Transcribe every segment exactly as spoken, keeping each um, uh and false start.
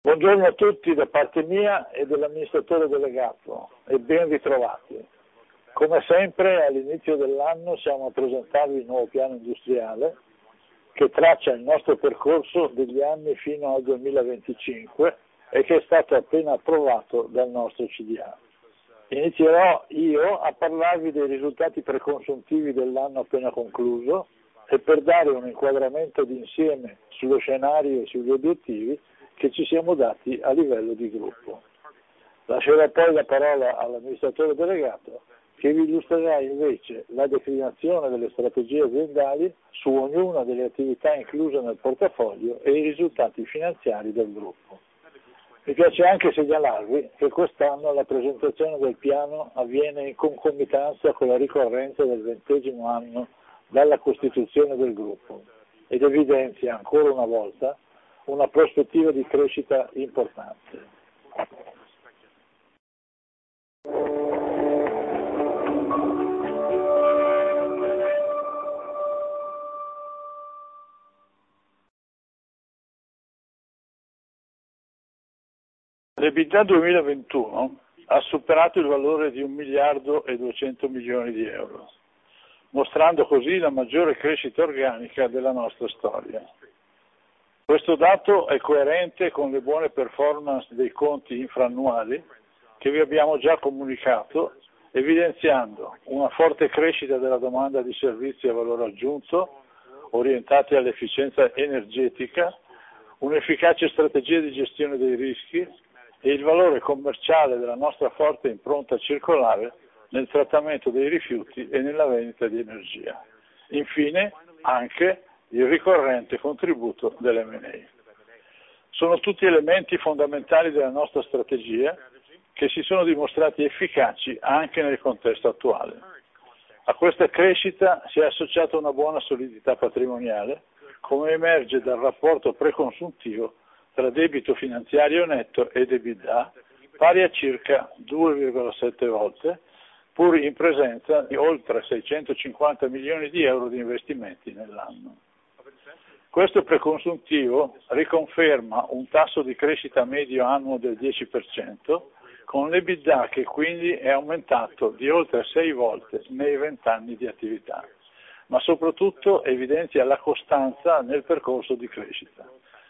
Buongiorno a tutti da parte mia e dell'amministratore delegato e ben ritrovati. Come sempre all'inizio dell'anno siamo a presentarvi il nuovo piano industriale che traccia il nostro percorso degli anni fino al duemilaventicinque e che è stato appena approvato dal nostro C D A. Inizierò io a parlarvi dei risultati preconsuntivi dell'anno appena concluso e per dare un inquadramento d'insieme sullo scenario e sugli obiettivi che ci siamo dati a livello di gruppo. Lascerò poi la parola all'amministratore delegato che vi illustrerà invece la declinazione delle strategie aziendali su ognuna delle attività incluse nel portafoglio e i risultati finanziari del gruppo. Mi piace anche segnalarvi che quest'anno la presentazione del piano avviene in concomitanza con la ricorrenza del ventesimo anno dalla costituzione del gruppo ed evidenzia ancora una volta una prospettiva di crescita importante. L'EBITDA duemilaventuno ha superato il valore di un miliardo e duecento milioni di euro, mostrando così la maggiore crescita organica della nostra storia. Questo dato è coerente con le buone performance dei conti infraannuali che vi abbiamo già comunicato, evidenziando una forte crescita della domanda di servizi a valore aggiunto, orientati all'efficienza energetica, un'efficace strategia di gestione dei rischi e il valore commerciale della nostra forte impronta circolare nel trattamento dei rifiuti e nella vendita di energia. Infine, anche il ricorrente contributo dell'M and A. Sono tutti elementi fondamentali della nostra strategia che si sono dimostrati efficaci anche nel contesto attuale. A questa crescita si è associata una buona solidità patrimoniale, come emerge dal rapporto preconsuntivo tra debito finanziario netto ed EBITDA, pari a circa due virgola sette volte, pur in presenza di oltre seicentocinquanta milioni di euro di investimenti nell'anno. Questo preconsuntivo riconferma un tasso di crescita medio annuo del dieci per cento, con l'EBITDA che quindi è aumentato di oltre sei volte nei vent'anni di attività, ma soprattutto evidenzia la costanza nel percorso di crescita.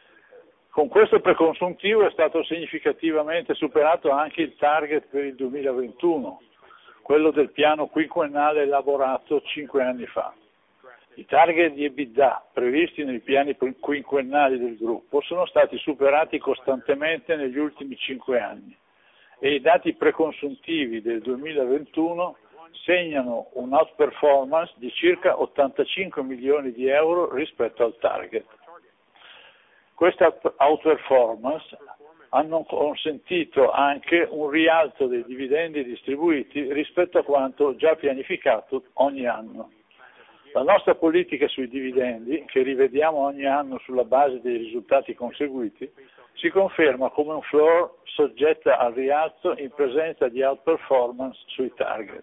Con questo preconsuntivo è stato significativamente superato anche il target per il duemilaventuno, quello del piano quinquennale elaborato cinque anni fa. I target di EBITDA previsti nei piani quinquennali del gruppo sono stati superati costantemente negli ultimi cinque anni e i dati preconsuntivi del duemilaventuno segnano un'outperformance di circa ottantacinque milioni di euro rispetto al target. Questa outperformance hanno consentito anche un rialzo dei dividendi distribuiti rispetto a quanto già pianificato ogni anno. La nostra politica sui dividendi, che rivediamo ogni anno sulla base dei risultati conseguiti, si conferma come un floor soggetta al rialzo in presenza di outperformance sui target.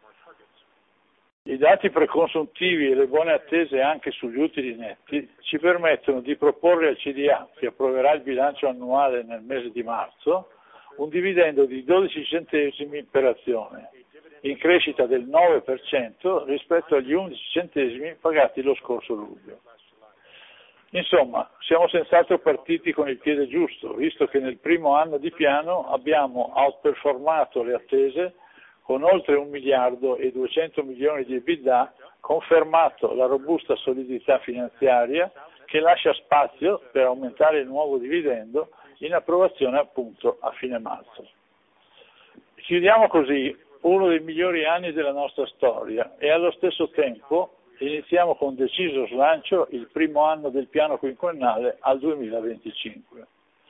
I dati preconsuntivi e le buone attese anche sugli utili netti ci permettono di proporre al C D A, che approverà il bilancio annuale nel mese di marzo, un dividendo di dodici centesimi per azione, in crescita del nove per cento rispetto agli undici centesimi pagati lo scorso luglio. Insomma, siamo senz'altro partiti con il piede giusto, visto che nel primo anno di piano abbiamo outperformato le attese con oltre un miliardo e duecento milioni di EBITDA, confermato la robusta solidità finanziaria che lascia spazio per aumentare il nuovo dividendo in approvazione appunto a fine marzo. Chiudiamo così uno dei migliori anni della nostra storia e allo stesso tempo iniziamo con deciso slancio il primo anno del piano quinquennale al duemilaventicinque.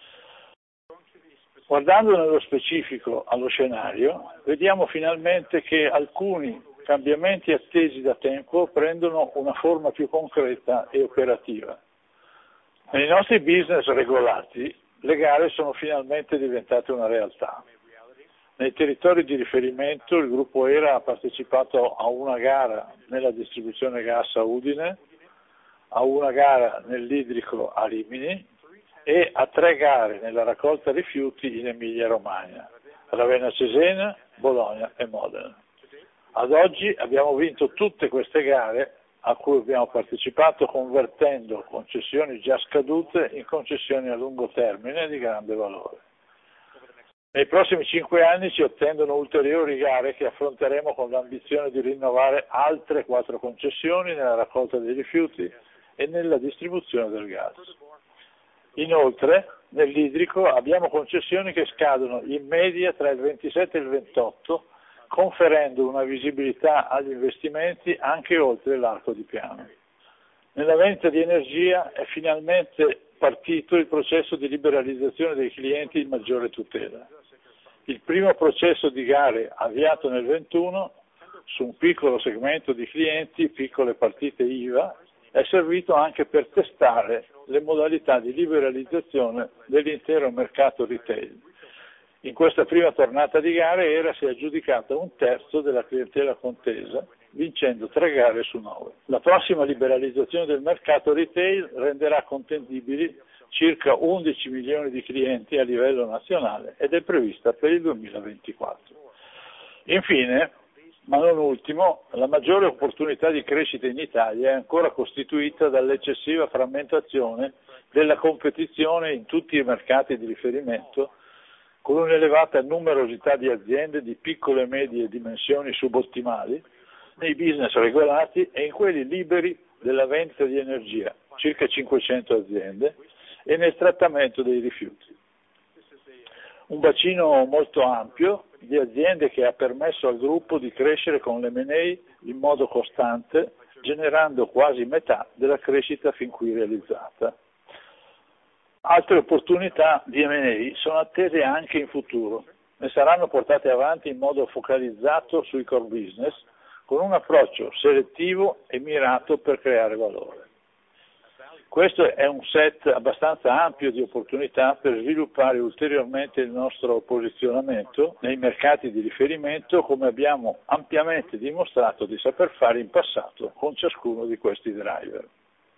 Guardando nello specifico allo scenario, vediamo finalmente che alcuni cambiamenti attesi da tempo prendono una forma più concreta e operativa. Nei nostri business regolati, le gare sono finalmente diventate una realtà. Nei territori di riferimento il gruppo E R A ha partecipato a una gara nella distribuzione gas a Udine, a una gara nell'idrico a Rimini e a tre gare nella raccolta rifiuti in Emilia-Romagna, Ravenna Cesena, Bologna e Modena. Ad oggi abbiamo vinto tutte queste gare a cui abbiamo partecipato convertendo concessioni già scadute in concessioni a lungo termine di grande valore. Nei prossimi cinque anni ci attendono ulteriori gare che affronteremo con l'ambizione di rinnovare altre quattro concessioni nella raccolta dei rifiuti e nella distribuzione del gas. Inoltre, nell'idrico abbiamo concessioni che scadono in media tra il ventisette e il ventotto, conferendo una visibilità agli investimenti anche oltre l'arco di Piano. Nella vendita di energia è finalmente partito il processo di liberalizzazione dei clienti in maggiore tutela. Il primo processo di gare avviato nel ventuno su un piccolo segmento di clienti, piccole partite I V A, è servito anche per testare le modalità di liberalizzazione dell'intero mercato retail. In questa prima tornata di gare ERA si è aggiudicata un terzo della clientela contesa, vincendo tre gare su nove. La prossima liberalizzazione del mercato retail renderà contendibili circa undici milioni di clienti a livello nazionale ed è prevista per il duemilaventiquattro. Infine, ma non ultimo, la maggiore opportunità di crescita in Italia è ancora costituita dall'eccessiva frammentazione della competizione in tutti i mercati di riferimento, con un'elevata numerosità di aziende di piccole e medie dimensioni subottimali, nei business regolati e in quelli liberi della vendita di energia, circa cinquecento aziende, e nel trattamento dei rifiuti. Un bacino molto ampio di aziende che ha permesso al gruppo di crescere con l'M and A in modo costante, generando quasi metà della crescita fin qui realizzata. Altre opportunità di M and A sono attese anche in futuro e saranno portate avanti in modo focalizzato sui core business, con un approccio selettivo e mirato per creare valore. Questo è un set abbastanza ampio di opportunità per sviluppare ulteriormente il nostro posizionamento nei mercati di riferimento, come abbiamo ampiamente dimostrato di saper fare in passato con ciascuno di questi driver.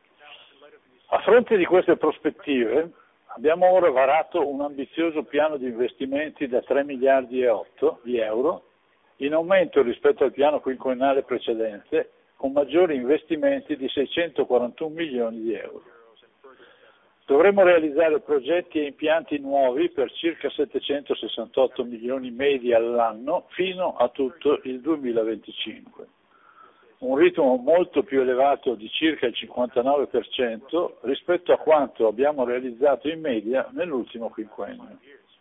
A fronte di queste prospettive abbiamo ora varato un ambizioso piano di investimenti da tre miliardi e otto di euro, in aumento rispetto al piano quinquennale precedente, con maggiori investimenti di seicentoquarantuno milioni di euro. Dovremo realizzare progetti e impianti nuovi per circa settecentosessantotto milioni medi all'anno fino a tutto il duemilaventicinque. Un ritmo molto più elevato di circa il cinquantanove per cento rispetto a quanto abbiamo realizzato in media nell'ultimo quinquennio.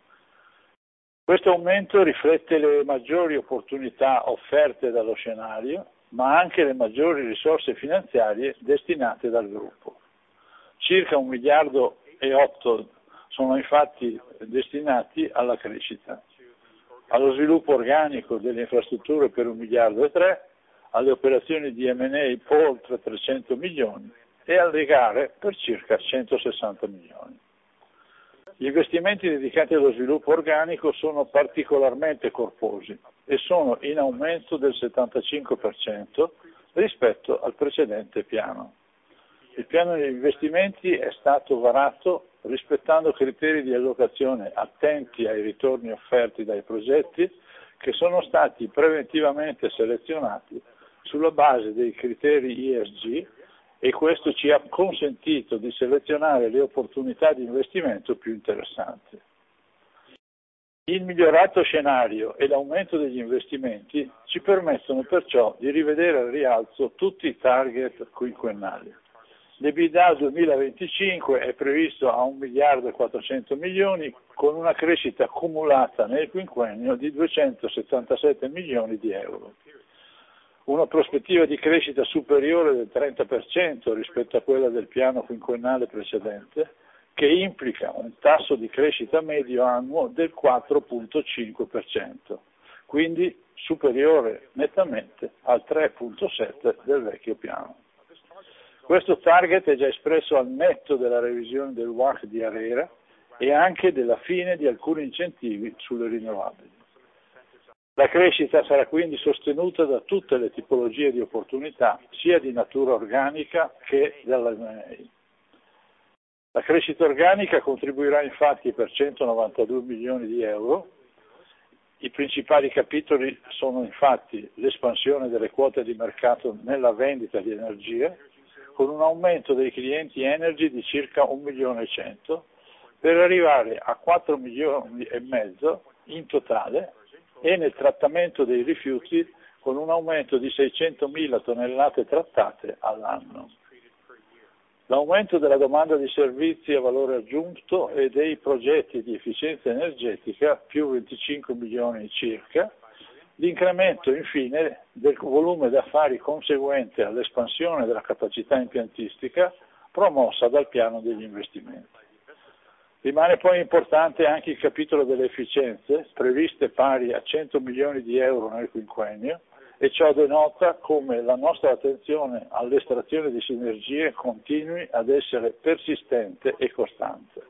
Questo aumento riflette le maggiori opportunità offerte dallo scenario, ma anche le maggiori risorse finanziarie destinate dal gruppo. Circa un miliardo e otto sono infatti destinati alla crescita, allo sviluppo organico delle infrastrutture per un miliardo e tre, alle operazioni di M and A per oltre trecento milioni e alle gare per circa centosessanta milioni. Gli investimenti dedicati allo sviluppo organico sono particolarmente corposi e sono in aumento del settantacinque per cento rispetto al precedente piano. Il piano di investimenti è stato varato rispettando criteri di allocazione attenti ai ritorni offerti dai progetti che sono stati preventivamente selezionati sulla base dei criteri E S G e questo ci ha consentito di selezionare le opportunità di investimento più interessanti. Il migliorato scenario e l'aumento degli investimenti ci permettono perciò di rivedere al rialzo tutti i target quinquennali. L'EBITDA duemilaventicinque è previsto a un miliardo e quattrocento milioni con una crescita cumulata nel quinquennio di duecentosettantasette milioni di euro. Una prospettiva di crescita superiore del trenta per cento rispetto a quella del piano quinquennale precedente, che implica un tasso di crescita medio annuo del quattro virgola cinque per cento, quindi superiore nettamente al tre virgola sette per cento del vecchio piano. Questo target è già espresso al netto della revisione del W A C di ARERA e anche della fine di alcuni incentivi sulle rinnovabili. La crescita sarà quindi sostenuta da tutte le tipologie di opportunità, sia di natura organica che dall'M and A. La crescita organica contribuirà infatti per centonovantadue milioni di euro. I principali capitoli sono infatti l'espansione delle quote di mercato nella vendita di energia, con un aumento dei clienti Energy di circa un milione e cento, per arrivare a quattro milioni e mezzo in totale, e nel trattamento dei rifiuti con un aumento di seicentomila tonnellate trattate all'anno. L'aumento della domanda di servizi a valore aggiunto e dei progetti di efficienza energetica, più venticinque milioni circa, l'incremento infine del volume d'affari conseguente all'espansione della capacità impiantistica promossa dal piano degli investimenti. Rimane poi importante anche il capitolo delle efficienze, previste pari a cento milioni di euro nel quinquennio, e ciò denota come la nostra attenzione all'estrazione di sinergie continui ad essere persistente e costante.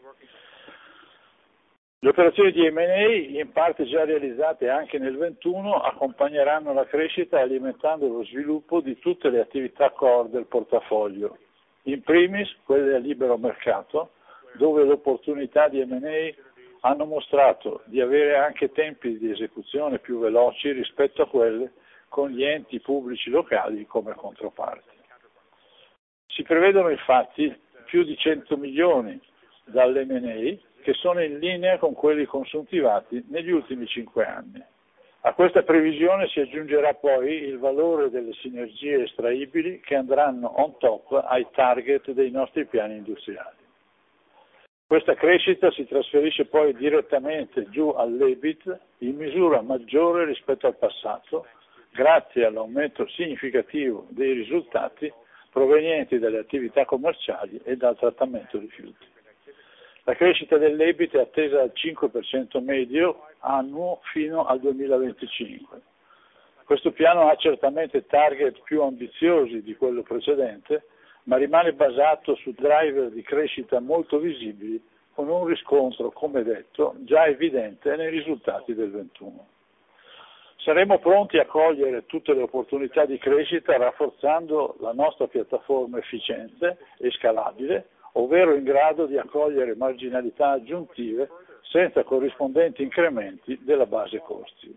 Le operazioni di emme and a, in parte già realizzate anche nel ventuno, accompagneranno la crescita alimentando lo sviluppo di tutte le attività core del portafoglio, in primis quelle a libero mercato, dove le opportunità di emme and a hanno mostrato di avere anche tempi di esecuzione più veloci rispetto a quelle con gli enti pubblici locali come controparti. Si prevedono infatti più di cento milioni dall'emme and a che sono in linea con quelli consuntivati negli ultimi cinque anni. A questa previsione si aggiungerà poi il valore delle sinergie estraibili che andranno on top ai target dei nostri piani industriali. Questa crescita si trasferisce poi direttamente giù all'E B I T in misura maggiore rispetto al passato, grazie all'aumento significativo dei risultati provenienti dalle attività commerciali e dal trattamento rifiuti. La crescita dell'E B I T è attesa al cinque per cento medio annuo fino al duemilaventicinque. Questo piano ha certamente target più ambiziosi di quello precedente, ma rimane basato su driver di crescita molto visibili, con un riscontro, come detto, già evidente nei risultati del ventuno. Saremo pronti a cogliere tutte le opportunità di crescita rafforzando la nostra piattaforma efficiente e scalabile, ovvero in grado di accogliere marginalità aggiuntive senza corrispondenti incrementi della base costi.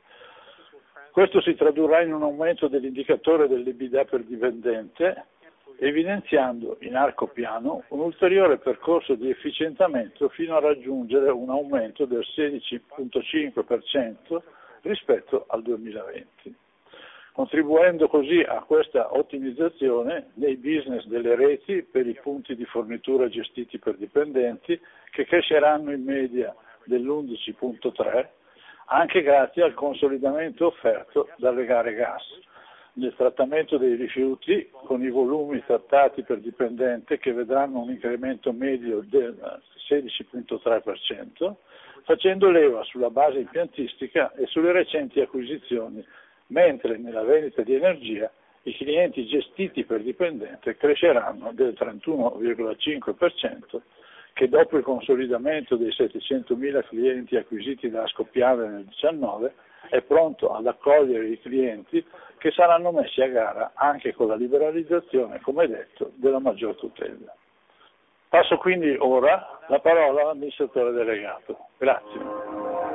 Questo si tradurrà in un aumento dell'indicatore dell'EBITDA per dipendente, evidenziando in arco piano un ulteriore percorso di efficientamento fino a raggiungere un aumento del sedici virgola cinque per cento rispetto al duemilaventi, contribuendo così a questa ottimizzazione nei business delle reti per i punti di fornitura gestiti per dipendenti, che cresceranno in media dell'undici virgola tre, anche grazie al consolidamento offerto dalle gare gas. Nel trattamento dei rifiuti, con i volumi trattati per dipendente che vedranno un incremento medio del sedici virgola tre per cento, facendo leva sulla base impiantistica e sulle recenti acquisizioni, mentre nella vendita di energia i clienti gestiti per dipendente cresceranno del trentuno virgola cinque per cento, che dopo il consolidamento dei settecentomila clienti acquisiti da Ascopiave nel diciannove è pronto ad accogliere i clienti che saranno messi a gara anche con la liberalizzazione, come detto, della maggior tutela. Passo quindi ora la parola all'amministratore delegato. Grazie.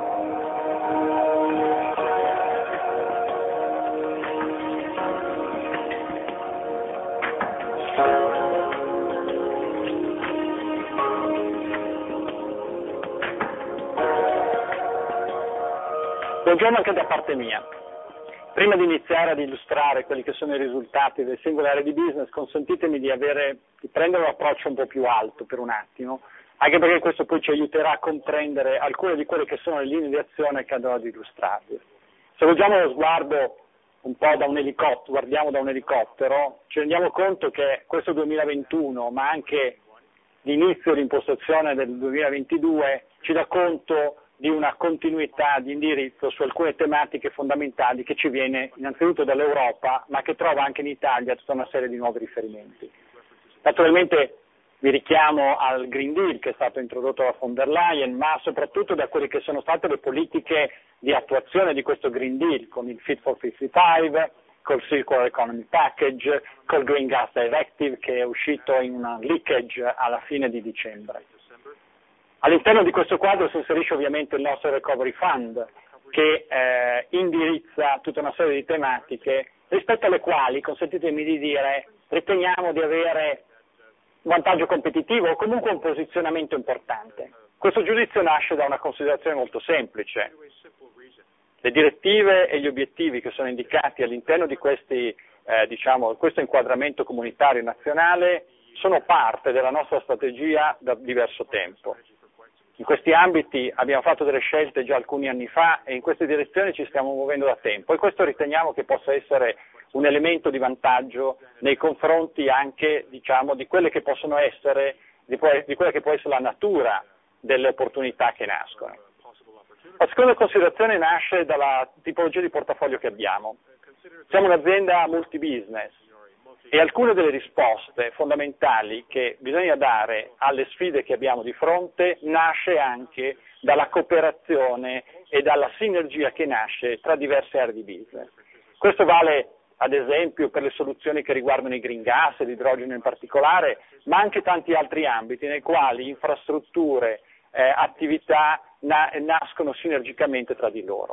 Buongiorno anche da parte mia. Prima di iniziare ad illustrare quelli che sono i risultati del singolo area di business, consentitemi di, avere, di prendere un approccio un po' più alto per un attimo, anche perché questo poi ci aiuterà a comprendere alcune di quelle che sono le linee di azione che andrò ad illustrarvi. Se volgiamo lo sguardo un po' da un elicottero, guardiamo da un elicottero, ci rendiamo conto che questo duemilaventuno, ma anche l'inizio di impostazione del duemilaventidue, ci dà conto di una continuità di indirizzo su alcune tematiche fondamentali che ci viene innanzitutto dall'Europa, ma che trova anche in Italia tutta una serie di nuovi riferimenti. Naturalmente mi richiamo al Green Deal che è stato introdotto da von der Leyen, ma soprattutto da quelle che sono state le politiche di attuazione di questo Green Deal, con il Fit for cinquantacinque, col Circular Economy Package, col Green Gas Directive che è uscito in una leakage alla fine di dicembre. All'interno di questo quadro si inserisce ovviamente il nostro Recovery Fund che eh, indirizza tutta una serie di tematiche rispetto alle quali, consentitemi di dire, riteniamo di avere un vantaggio competitivo o comunque un posizionamento importante. Questo giudizio nasce da una considerazione molto semplice. Le direttive e gli obiettivi che sono indicati all'interno di questi, eh, diciamo, questo inquadramento comunitario nazionale sono parte della nostra strategia da diverso tempo. In questi ambiti abbiamo fatto delle scelte già alcuni anni fa e in queste direzioni ci stiamo muovendo da tempo e questo riteniamo che possa essere un elemento di vantaggio nei confronti anche, diciamo, di quelle che possono essere, di, di quella che può essere la natura delle opportunità che nascono. La seconda considerazione nasce dalla tipologia di portafoglio che abbiamo. Siamo un'azienda multibusiness e alcune delle risposte fondamentali che bisogna dare alle sfide che abbiamo di fronte nasce anche dalla cooperazione e dalla sinergia che nasce tra diverse aree di business. Questo vale ad esempio per le soluzioni che riguardano i green gas e l'idrogeno in particolare, ma anche tanti altri ambiti nei quali infrastrutture, eh, attività na- nascono sinergicamente tra di loro.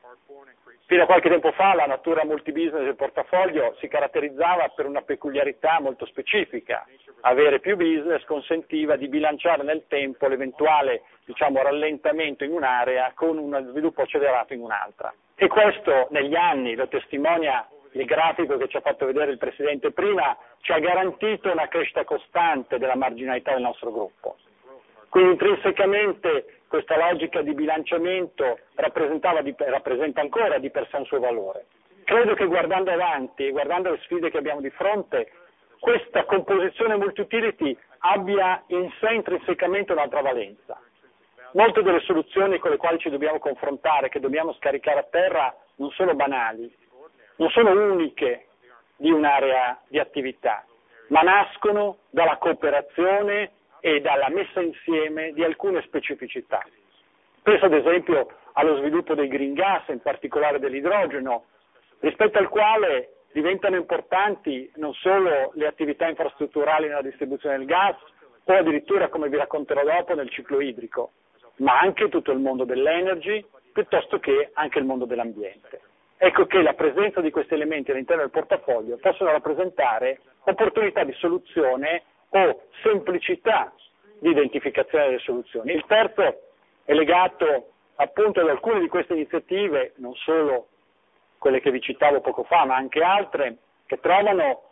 Fino a qualche tempo fa la natura multibusiness del portafoglio si caratterizzava per una peculiarità molto specifica. Avere più business consentiva di bilanciare nel tempo l'eventuale, diciamo, rallentamento in un'area con uno sviluppo accelerato in un'altra. E questo negli anni, lo testimonia il grafico che ci ha fatto vedere il Presidente prima, ci ha garantito una crescita costante della marginalità del nostro gruppo. Quindi intrinsecamente questa logica di bilanciamento rappresentava di, rappresenta ancora di per sé un suo valore. Credo che guardando avanti e guardando le sfide che abbiamo di fronte, questa composizione multi-utility abbia in sé intrinsecamente un'altra valenza. Molte delle soluzioni con le quali ci dobbiamo confrontare, che dobbiamo scaricare a terra, non sono banali, non sono uniche di un'area di attività, ma nascono dalla cooperazione e dalla messa insieme di alcune specificità. Penso ad esempio allo sviluppo dei green gas, in particolare dell'idrogeno, rispetto al quale diventano importanti non solo le attività infrastrutturali nella distribuzione del gas o addirittura, come vi racconterò dopo, nel ciclo idrico, ma anche tutto il mondo dell'energy, piuttosto che anche il mondo dell'ambiente. Ecco che la presenza di questi elementi all'interno del portafoglio possono rappresentare opportunità di soluzione o semplicità di identificazione delle soluzioni. Il terzo è legato appunto ad alcune di queste iniziative, non solo quelle che vi citavo poco fa, ma anche altre, che trovano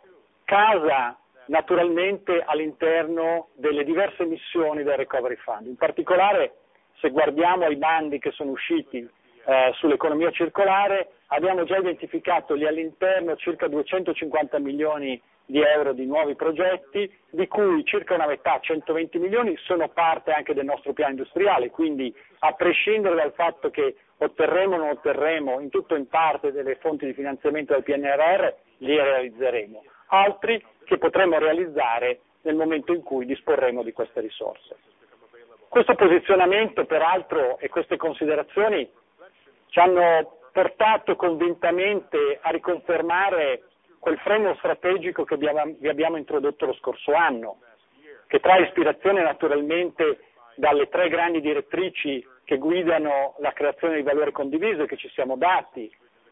casa naturalmente all'interno delle diverse missioni del Recovery Fund. In particolare, se guardiamo ai bandi che sono usciti eh, sull'economia circolare, abbiamo già identificato lì all'interno circa duecentocinquanta milioni di euro di nuovi progetti, di cui circa una metà, centoventi milioni, sono parte anche del nostro piano industriale, quindi a prescindere dal fatto che otterremo o non otterremo in tutto o in parte delle fonti di finanziamento del P N R R, li realizzeremo. Altri che potremo realizzare nel momento in cui disporremo di queste risorse. Questo posizionamento, peraltro, e queste considerazioni ci hanno portato convintamente a riconfermare quel framework strategico che abbiamo, vi abbiamo introdotto lo scorso anno, che trae ispirazione naturalmente dalle tre grandi direttrici che guidano la creazione di valore condiviso e che ci siamo dati: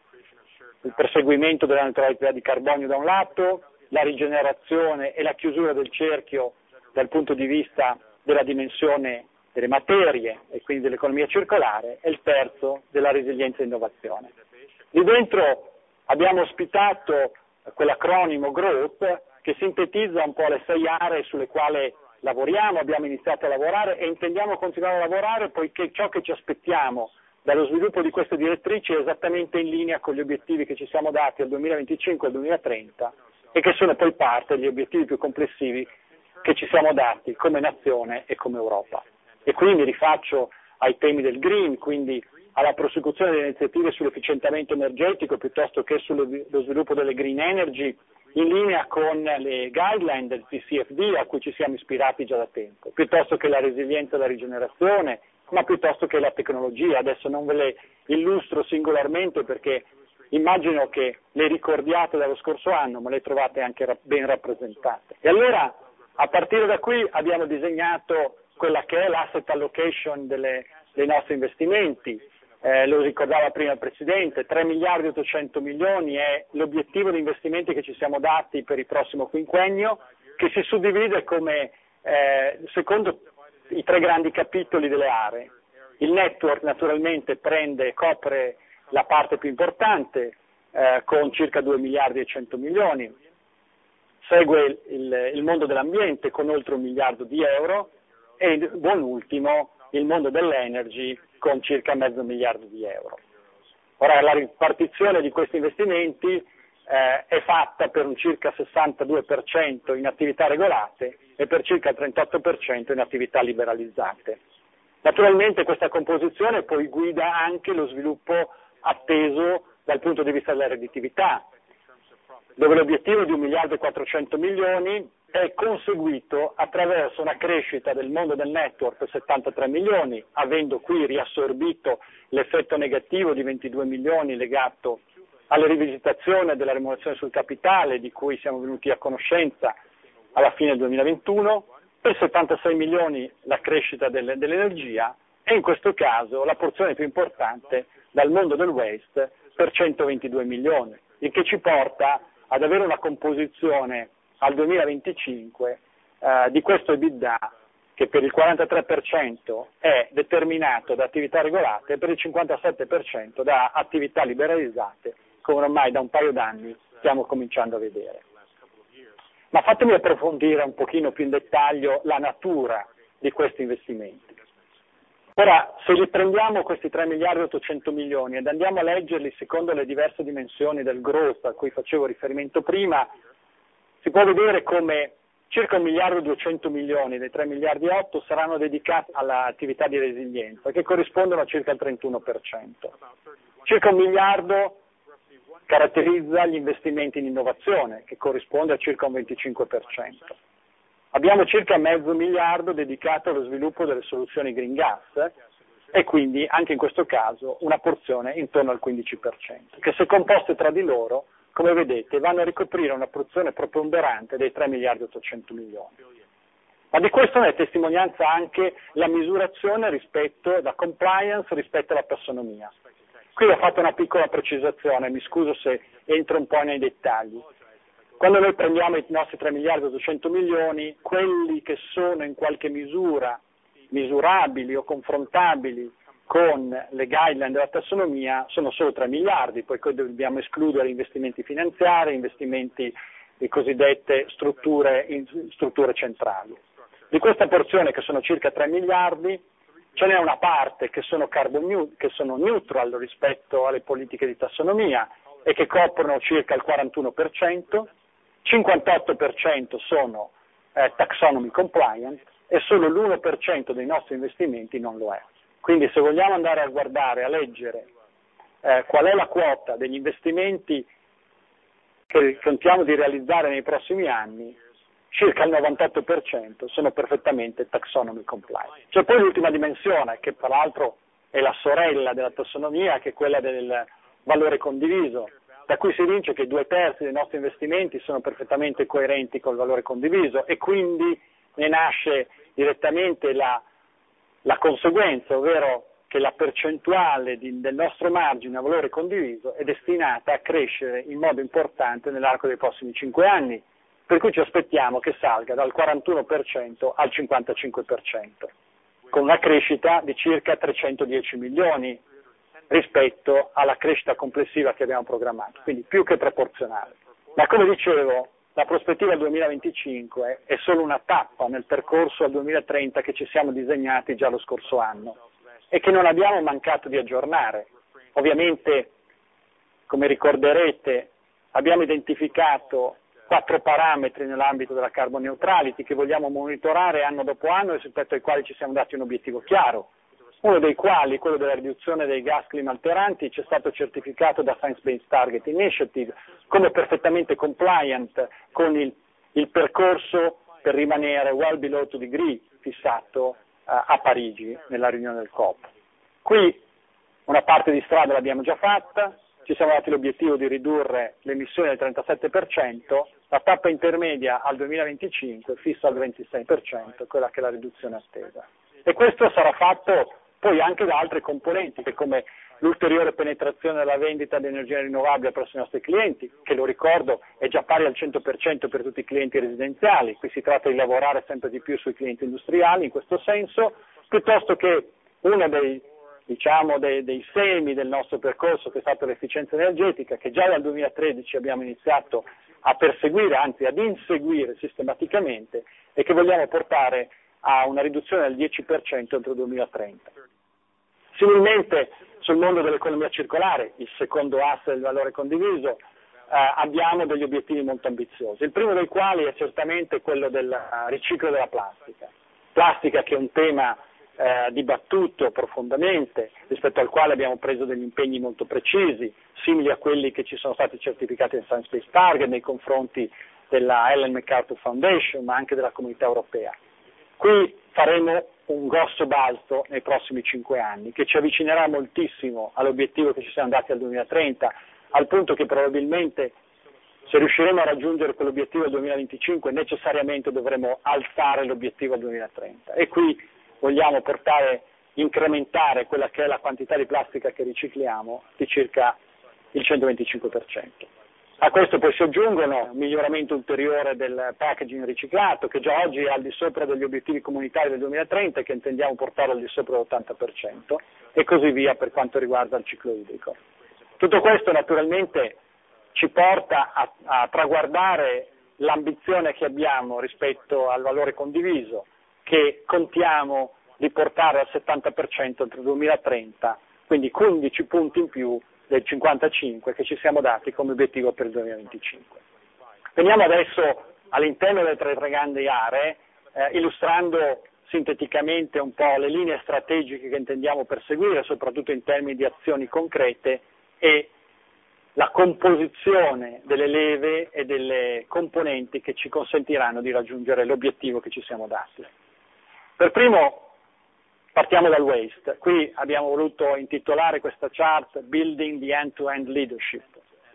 il perseguimento della neutralità di carbonio da un lato, la rigenerazione e la chiusura del cerchio dal punto di vista della dimensione delle materie e quindi dell'economia circolare, e il terzo della resilienza e innovazione. Lì dentro abbiamo ospitato quell'acronimo GROWTH che sintetizza un po' le sei aree sulle quali lavoriamo, abbiamo iniziato a lavorare e intendiamo continuare a lavorare, poiché ciò che ci aspettiamo dallo sviluppo di queste direttrici è esattamente in linea con gli obiettivi che ci siamo dati al duemilaventicinque e al duemilatrenta e che sono poi parte degli obiettivi più complessivi che ci siamo dati come nazione e come Europa. E qui mi rifaccio ai temi del green, quindi alla prosecuzione delle iniziative sull'efficientamento energetico piuttosto che sullo sviluppo delle green energy, in linea con le guideline del T C F D a cui ci siamo ispirati già da tempo, piuttosto che la resilienza e la rigenerazione, ma piuttosto che la tecnologia. Adesso non ve le illustro singolarmente perché immagino che le ricordiate dallo scorso anno, ma le trovate anche ben rappresentate. E allora, a partire da qui, abbiamo disegnato quella che è l'asset allocation delle, dei nostri investimenti. Eh, lo ricordava prima il Presidente, tre miliardi e ottocento milioni è l'obiettivo di investimenti che ci siamo dati per il prossimo quinquennio, che si suddivide come eh, secondo i tre grandi capitoli delle aree. Il network naturalmente prende, copre la parte più importante eh, con circa due miliardi e cento milioni, segue il, il mondo dell'ambiente con oltre un miliardo di euro e buon ultimo il mondo dell'energy con circa mezzo miliardo di euro. Ora la ripartizione di questi investimenti eh, è fatta per un circa sessantadue per cento in attività regolate e per circa il trentotto per cento in attività liberalizzate. Naturalmente questa composizione poi guida anche lo sviluppo atteso dal punto di vista della redditività, dove l'obiettivo di un miliardo e quattrocento milioni è conseguito attraverso una crescita del mondo del network per settantatré milioni, avendo qui riassorbito l'effetto negativo di ventidue milioni legato alla rivisitazione della remunerazione sul capitale di cui siamo venuti a conoscenza alla fine del duemilaventuno, per settantasei milioni la crescita del, dell'energia e in questo caso la porzione più importante dal mondo del waste per centoventidue milioni, il che ci porta ad avere una composizione al duemilaventicinque eh, di questo EBITDA che per il quarantatré per cento è determinato da attività regolate e per il cinquantasette per cento da attività liberalizzate, come ormai da un paio d'anni stiamo cominciando a vedere. Ma fatemi approfondire un pochino più in dettaglio la natura di questi investimenti. Ora, se riprendiamo questi tre miliardi e ottocento milioni ed andiamo a leggerli secondo le diverse dimensioni del growth a cui facevo riferimento prima, si può vedere come circa un miliardo e duecento milioni dei tre miliardi e otto saranno dedicati all'attività di resilienza, che corrispondono a circa il trentuno per cento. Circa un miliardo caratterizza gli investimenti in innovazione, che corrisponde a circa un venticinque per cento. Abbiamo circa mezzo miliardo dedicato allo sviluppo delle soluzioni green gas e quindi anche in questo caso una porzione intorno al quindici per cento, che se composte tra di loro, come vedete, vanno a ricoprire una porzione preponderante dei tre miliardi e ottocento milioni. Ma di questo ne è testimonianza anche la misurazione rispetto, la compliance rispetto alla tassonomia. Qui ho fatto una piccola precisazione, mi scuso se entro un po' nei dettagli. Quando noi prendiamo i nostri tre miliardi e ottocento milioni, quelli che sono in qualche misura misurabili o confrontabili con le guideline della tassonomia sono solo tre miliardi, poi dobbiamo escludere investimenti finanziari, investimenti di cosiddette strutture, in strutture centrali. Di questa porzione, che sono circa tre miliardi, ce n'è una parte che sono, carbon, che sono neutral rispetto alle politiche di tassonomia e che coprono circa il quarantuno per cento, cinquantotto per cento sono eh, taxonomy compliant e solo l'uno per cento dei nostri investimenti non lo è. Quindi se vogliamo andare a guardare, a leggere eh, qual è la quota degli investimenti che contiamo di realizzare nei prossimi anni, circa il novantotto per cento sono perfettamente taxonomy compliant. C'è poi l'ultima dimensione, che tra l'altro è la sorella della tassonomia, che è quella del valore condiviso, da cui si evince che due terzi dei nostri investimenti sono perfettamente coerenti col valore condiviso e quindi ne nasce direttamente la, la conseguenza, ovvero che la percentuale di, del nostro margine a valore condiviso è destinata a crescere in modo importante nell'arco dei prossimi cinque anni, per cui ci aspettiamo che salga dal quarantuno per cento al cinquantacinque per cento, con una crescita di circa trecentodieci milioni rispetto alla crescita complessiva che abbiamo programmato, quindi più che proporzionale. Ma come dicevo, la prospettiva del duemilaventicinque è solo una tappa nel percorso al duemilatrenta che ci siamo disegnati già lo scorso anno e che non abbiamo mancato di aggiornare. Ovviamente, come ricorderete, abbiamo identificato quattro parametri nell'ambito della carbon neutrality che vogliamo monitorare anno dopo anno e rispetto ai quali ci siamo dati un obiettivo chiaro. Uno dei quali, quello della riduzione dei gas climalteranti, ci è stato certificato da Science Based Target Initiative come perfettamente compliant con il, il percorso per rimanere well below two degree fissato uh, a Parigi nella riunione del COP. Qui una parte di strada l'abbiamo già fatta, ci siamo dati l'obiettivo di ridurre le emissioni del trentasette per cento, la tappa intermedia al duemilaventicinque fissa al ventisei per cento, quella che è la riduzione attesa. E questo sarà fatto poi anche da altri componenti, come l'ulteriore penetrazione della vendita di energia rinnovabile presso i nostri clienti, che lo ricordo è già pari al cento per cento per tutti i clienti residenziali, qui si tratta di lavorare sempre di più sui clienti industriali in questo senso, piuttosto che uno dei, diciamo, dei, dei semi del nostro percorso che è stata l'efficienza energetica, che già dal duemilatredici abbiamo iniziato a perseguire, anzi ad inseguire sistematicamente e che vogliamo portare a una riduzione del dieci per cento entro il duemilatrenta. Similmente sul mondo dell'economia circolare, il secondo asse del valore condiviso, eh, abbiamo degli obiettivi molto ambiziosi, il primo dei quali è certamente quello del riciclo della plastica. Plastica che è un tema eh, dibattuto profondamente, rispetto al quale abbiamo preso degli impegni molto precisi, simili a quelli che ci sono stati certificati nel Science Based Target nei confronti della Ellen MacArthur Foundation, ma anche della Comunità Europea. Qui faremo un grosso balzo nei prossimi cinque anni, che ci avvicinerà moltissimo all'obiettivo che ci siamo dati al duemilatrenta, al punto che probabilmente se riusciremo a raggiungere quell'obiettivo al duemilaventicinque necessariamente dovremo alzare l'obiettivo al duemilatrenta. E qui vogliamo portare, incrementare quella che è la quantità di plastica che ricicliamo di circa il centoventicinque per cento. A questo poi si aggiungono un miglioramento ulteriore del packaging riciclato, che già oggi è al di sopra degli obiettivi comunitari del duemilatrenta e che intendiamo portare al di sopra dell'ottanta per cento, e così via per quanto riguarda il ciclo idrico. Tutto questo naturalmente ci porta a, a traguardare l'ambizione che abbiamo rispetto al valore condiviso, che contiamo di portare al settanta per cento entro il duemilatrenta, quindi quindici punti in più del cinquantacinque che ci siamo dati come obiettivo per il duemilaventicinque. Veniamo adesso all'interno delle tre, tre grandi aree, eh, illustrando sinteticamente un po' le linee strategiche che intendiamo perseguire, soprattutto in termini di azioni concrete, e la composizione delle leve e delle componenti che ci consentiranno di raggiungere l'obiettivo che ci siamo dati. Per primo partiamo dal waste. Qui abbiamo voluto intitolare questa chart Building the End-to-End Leadership.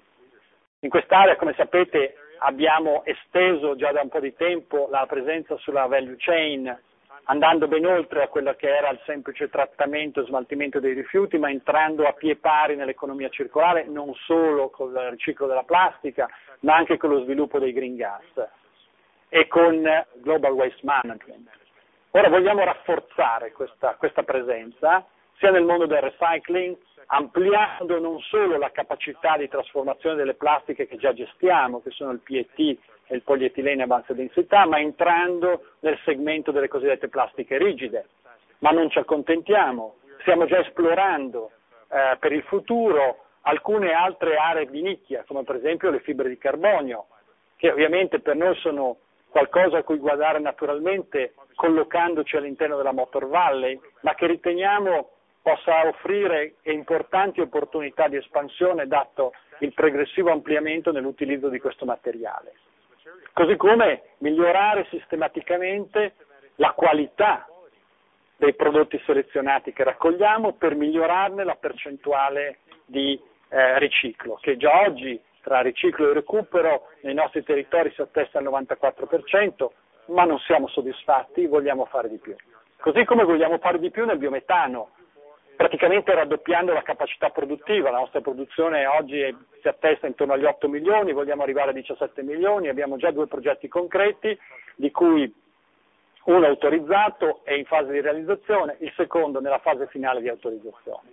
In quest'area, come sapete, abbiamo esteso già da un po' di tempo la presenza sulla value chain, andando ben oltre a quello che era il semplice trattamento e smaltimento dei rifiuti, ma entrando a pie pari nell'economia circolare, non solo con il riciclo della plastica, ma anche con lo sviluppo dei green gas e con Global Waste Management. Ora vogliamo rafforzare questa, questa presenza, sia nel mondo del recycling, ampliando non solo la capacità di trasformazione delle plastiche che già gestiamo, che sono il P E T e il polietilene a bassa densità, ma entrando nel segmento delle cosiddette plastiche rigide. Ma non ci accontentiamo, stiamo già esplorando eh, per il futuro alcune altre aree di nicchia, come per esempio le fibre di carbonio, che ovviamente per noi sono qualcosa a cui guardare naturalmente collocandoci all'interno della Motor Valley, ma che riteniamo possa offrire importanti opportunità di espansione dato il progressivo ampliamento nell'utilizzo di questo materiale. Così come migliorare sistematicamente la qualità dei prodotti selezionati che raccogliamo per migliorarne la percentuale di eh, riciclo, che già oggi tra riciclo e recupero nei nostri territori si attesta al novantaquattro per cento, ma non siamo soddisfatti, vogliamo fare di più. Così come vogliamo fare di più nel biometano, praticamente raddoppiando la capacità produttiva. La nostra produzione oggi è, si attesta intorno agli otto milioni, vogliamo arrivare a diciassette milioni, abbiamo già due progetti concreti, di cui uno autorizzato e in fase di realizzazione, il secondo nella fase finale di autorizzazione.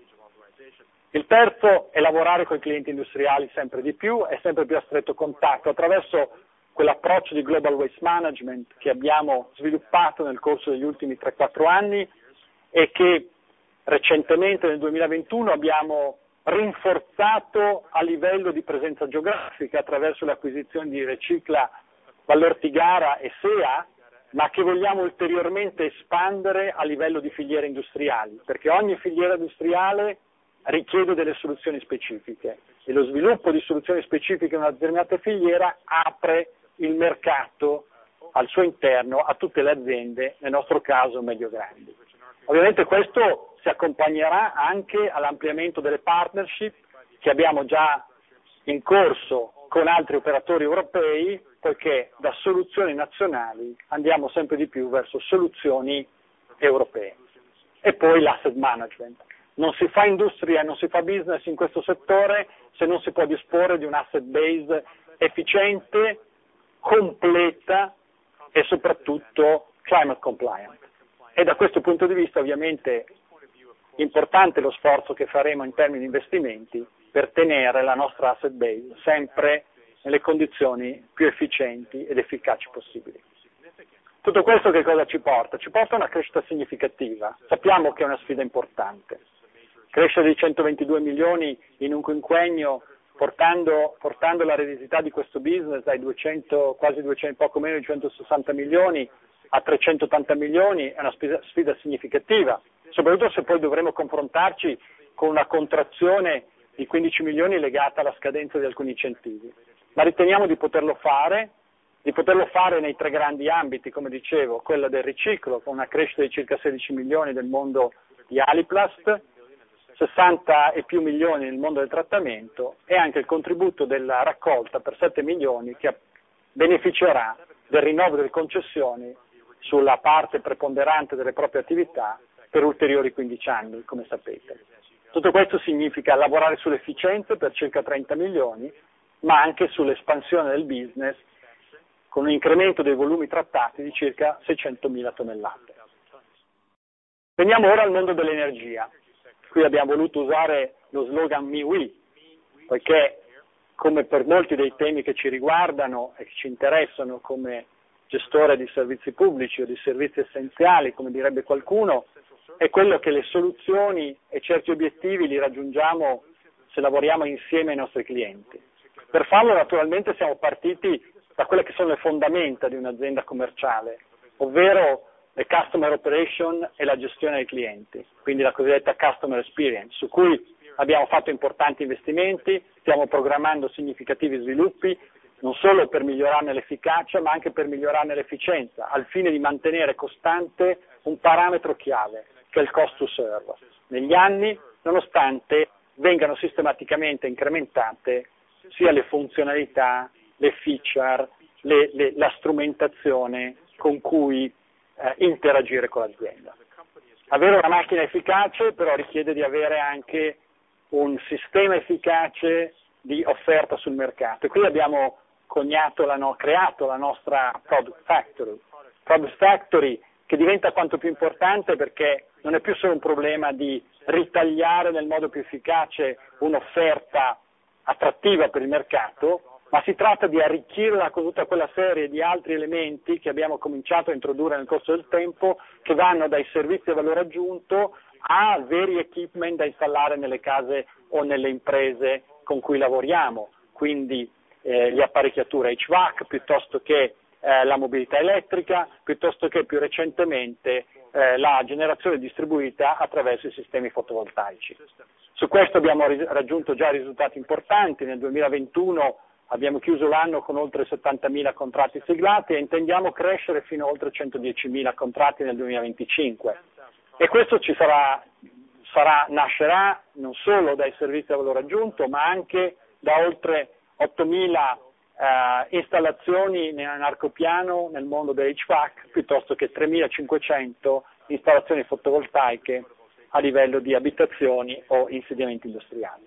Il terzo è lavorare con i clienti industriali sempre di più e sempre più a stretto contatto attraverso quell'approccio di Global Waste Management che abbiamo sviluppato nel corso degli ultimi tre quattro anni e che recentemente nel duemilaventuno abbiamo rinforzato a livello di presenza geografica attraverso le acquisizioni di Recicla, Vallortigara e S E A, ma che vogliamo ulteriormente espandere a livello di filiere industriali, perché ogni filiera industriale richiede delle soluzioni specifiche e lo sviluppo di soluzioni specifiche in una determinata filiera apre il mercato al suo interno a tutte le aziende, nel nostro caso medio-grandi. Ovviamente questo si accompagnerà anche all'ampliamento delle partnership che abbiamo già in corso con altri operatori europei, poiché da soluzioni nazionali andiamo sempre di più verso soluzioni europee. E poi l'asset management. Non si fa industria, non si fa business in questo settore se non si può disporre di un asset base efficiente, completa e soprattutto climate compliant. E da questo punto di vista ovviamente importante lo sforzo che faremo in termini di investimenti per tenere la nostra asset base sempre nelle condizioni più efficienti ed efficaci possibili. Tutto questo che cosa ci porta? Ci porta a una crescita significativa. Sappiamo che è una sfida importante. Crescere di centoventidue milioni in un quinquennio portando, portando la redditività di questo business dai duecento, quasi duecento, poco meno di duecentosessanta milioni a trecentottanta milioni è una sfida, sfida significativa, soprattutto se poi dovremo confrontarci con una contrazione di quindici milioni legata alla scadenza di alcuni incentivi. Ma riteniamo di poterlo fare, di poterlo fare nei tre grandi ambiti, come dicevo, quella del riciclo, con una crescita di circa sedici milioni del mondo di Aliplast, sessanta e più milioni nel mondo del trattamento e anche il contributo della raccolta per sette milioni che beneficerà del rinnovo delle concessioni sulla parte preponderante delle proprie attività per ulteriori quindici anni, come sapete. Tutto questo significa lavorare sull'efficienza per circa trenta milioni, ma anche sull'espansione del business con un incremento dei volumi trattati di circa seicentomila tonnellate. Veniamo ora al mondo dell'energia. Qui abbiamo voluto usare lo slogan MeWe, poiché come per molti dei temi che ci riguardano e che ci interessano come gestore di servizi pubblici o di servizi essenziali, come direbbe qualcuno, è quello che le soluzioni e certi obiettivi li raggiungiamo se lavoriamo insieme ai nostri clienti. Per farlo naturalmente siamo partiti da quelle che sono le fondamenta di un'azienda commerciale, ovvero le customer operation e la gestione dei clienti, quindi la cosiddetta customer experience, su cui abbiamo fatto importanti investimenti, stiamo programmando significativi sviluppi, non solo per migliorarne l'efficacia, ma anche per migliorarne l'efficienza, al fine di mantenere costante un parametro chiave, che è il cost to serve, negli anni, nonostante vengano sistematicamente incrementate sia le funzionalità, le feature, le, le, la strumentazione con cui eh, interagire con l'azienda. Avere una macchina efficace però richiede di avere anche un sistema efficace di offerta sul mercato. E qui abbiamo coniato la no, creato la nostra Product Factory. Product Factory che diventa quanto più importante perché non è più solo un problema di ritagliare nel modo più efficace un'offerta attrattiva per il mercato, ma si tratta di arricchirla con tutta quella serie di altri elementi che abbiamo cominciato a introdurre nel corso del tempo, che vanno dai servizi a valore aggiunto a veri equipment da installare nelle case o nelle imprese con cui lavoriamo, quindi eh, le apparecchiature H V A C piuttosto che eh, la mobilità elettrica, piuttosto che più recentemente eh, la generazione distribuita attraverso i sistemi fotovoltaici. Su questo abbiamo ris- raggiunto già risultati importanti. Nel duemilaventuno abbiamo chiuso l'anno con oltre settantamila contratti siglati e intendiamo crescere fino a oltre centodiecimila contratti nel duemilaventicinque. E questo ci sarà, sarà, nascerà non solo dai servizi a valore aggiunto, ma anche da oltre ottomila eh, installazioni nell'arcopiano nel mondo dell'H V A C, piuttosto che tremilacinquecento installazioni fotovoltaiche a livello di abitazioni o insediamenti industriali.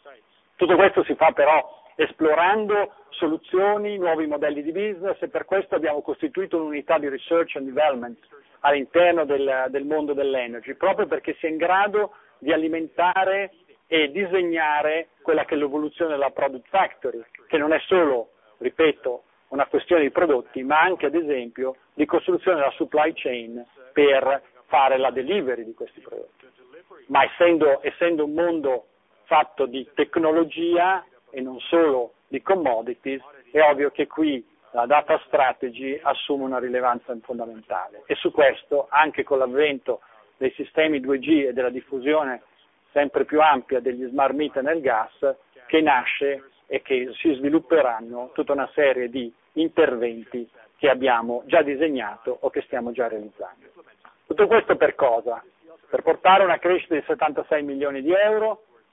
Tutto questo si fa però esplorando soluzioni, nuovi modelli di business e per questo abbiamo costituito un'unità di research and development all'interno del, del mondo dell'energy, proprio perché sia in grado di alimentare e disegnare quella che è l'evoluzione della Product Factory, che non è solo, ripeto, una questione di prodotti, ma anche ad esempio di costruzione della supply chain per fare la delivery di questi prodotti. Ma essendo, essendo un mondo fatto di tecnologia e non solo di commodities, è ovvio che qui la data strategy assume una rilevanza fondamentale e su questo, anche con l'avvento dei sistemi due G e della diffusione sempre più ampia degli smart meter nel gas, che nasce e che si svilupperanno tutta una serie di interventi che abbiamo già disegnato o che stiamo già realizzando. Tutto questo per cosa? Per portare una crescita di settantasei milioni di euro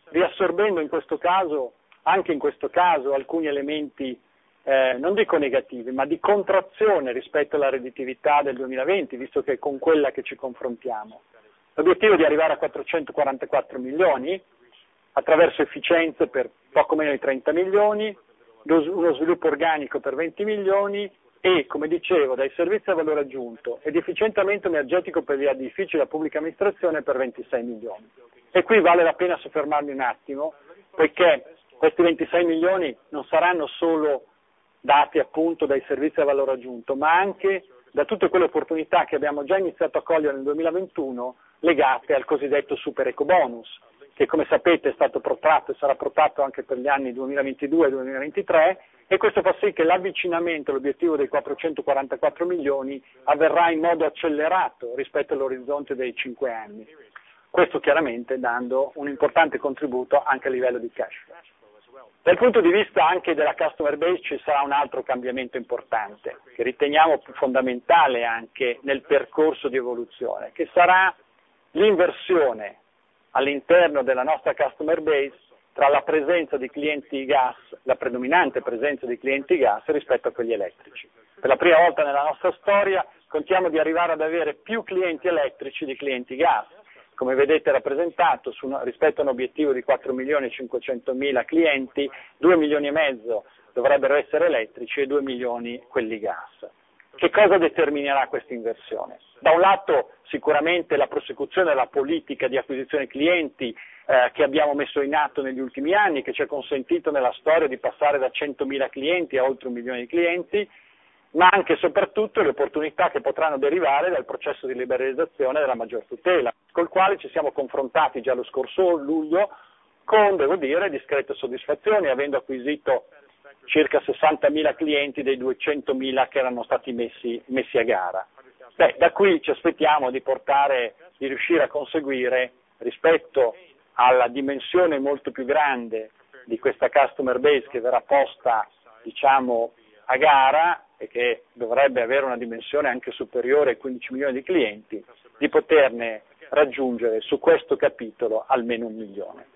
riassorbendo in questo caso, anche in questo caso, alcuni elementi, eh, non dico negativi, ma di contrazione rispetto alla redditività del duemilaventi, visto che è con quella che ci confrontiamo. L'obiettivo è di arrivare a quattrocentoquarantaquattro milioni, attraverso efficienze per poco meno di trenta milioni, uno sviluppo organico per venti milioni e, come dicevo, dai servizi a valore aggiunto ed efficientamento energetico per gli edifici e la pubblica amministrazione per ventisei milioni. E qui vale la pena soffermarmi un attimo, poiché questi ventisei milioni non saranno solo dati appunto dai servizi a valore aggiunto, ma anche da tutte quelle opportunità che abbiamo già iniziato a cogliere nel duemilaventuno legate al cosiddetto super ecobonus, che come sapete è stato protratto e sarà protratto anche per gli anni duemilaventidue e duemilaventitré, e questo fa sì che l'avvicinamento all'obiettivo dei quattrocentoquarantaquattro milioni avverrà in modo accelerato rispetto all'orizzonte dei cinque anni. Questo chiaramente dando un importante contributo anche a livello di cash flow. Dal punto di vista anche della customer base ci sarà un altro cambiamento importante, che riteniamo fondamentale anche nel percorso di evoluzione, che sarà l'inversione all'interno della nostra customer base tra la presenza di clienti gas, la predominante presenza di clienti gas rispetto a quelli elettrici. Per la prima volta nella nostra storia contiamo di arrivare ad avere più clienti elettrici di clienti gas, come vedete rappresentato su una, rispetto a un obiettivo di quattro milioni e cinquecentomila clienti, due milioni e mezzo dovrebbero essere elettrici e due milioni quelli gas. Che cosa determinerà questa inversione? Da un lato sicuramente la prosecuzione della politica di acquisizione clienti eh, che abbiamo messo in atto negli ultimi anni, che ci ha consentito nella storia di passare da centomila clienti a oltre un milione di clienti, ma anche e soprattutto le opportunità che potranno derivare dal processo di liberalizzazione della maggior tutela, col quale ci siamo confrontati già lo scorso luglio con, devo dire, discrete soddisfazioni, avendo acquisito circa sessantamila clienti dei duecentomila che erano stati messi, messi a gara. Beh, da qui ci aspettiamo di portare, di riuscire a conseguire, rispetto alla dimensione molto più grande di questa customer base che verrà posta, diciamo, a gara e che dovrebbe avere una dimensione anche superiore ai quindici milioni di clienti, di poterne raggiungere su questo capitolo almeno un milione.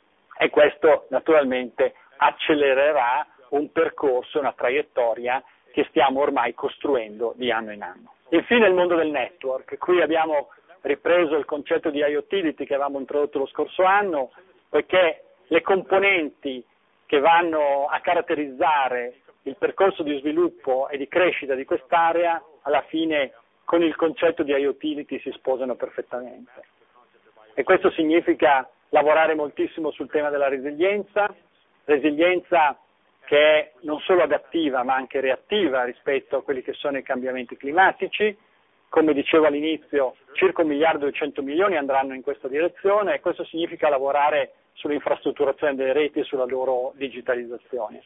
E questo naturalmente accelererà un percorso, una traiettoria che stiamo ormai costruendo di anno in anno. Infine il mondo del network, qui abbiamo ripreso il concetto di IoTility che avevamo introdotto lo scorso anno, poiché le componenti che vanno a caratterizzare il percorso di sviluppo e di crescita di quest'area, alla fine con il concetto di IoTility si sposano perfettamente. E questo significa lavorare moltissimo sul tema della resilienza, resilienza che è non solo adattiva ma anche reattiva rispetto a quelli che sono i cambiamenti climatici. Come dicevo all'inizio, circa un miliardo e cento milioni andranno in questa direzione e questo significa lavorare sull'infrastrutturazione delle reti e sulla loro digitalizzazione.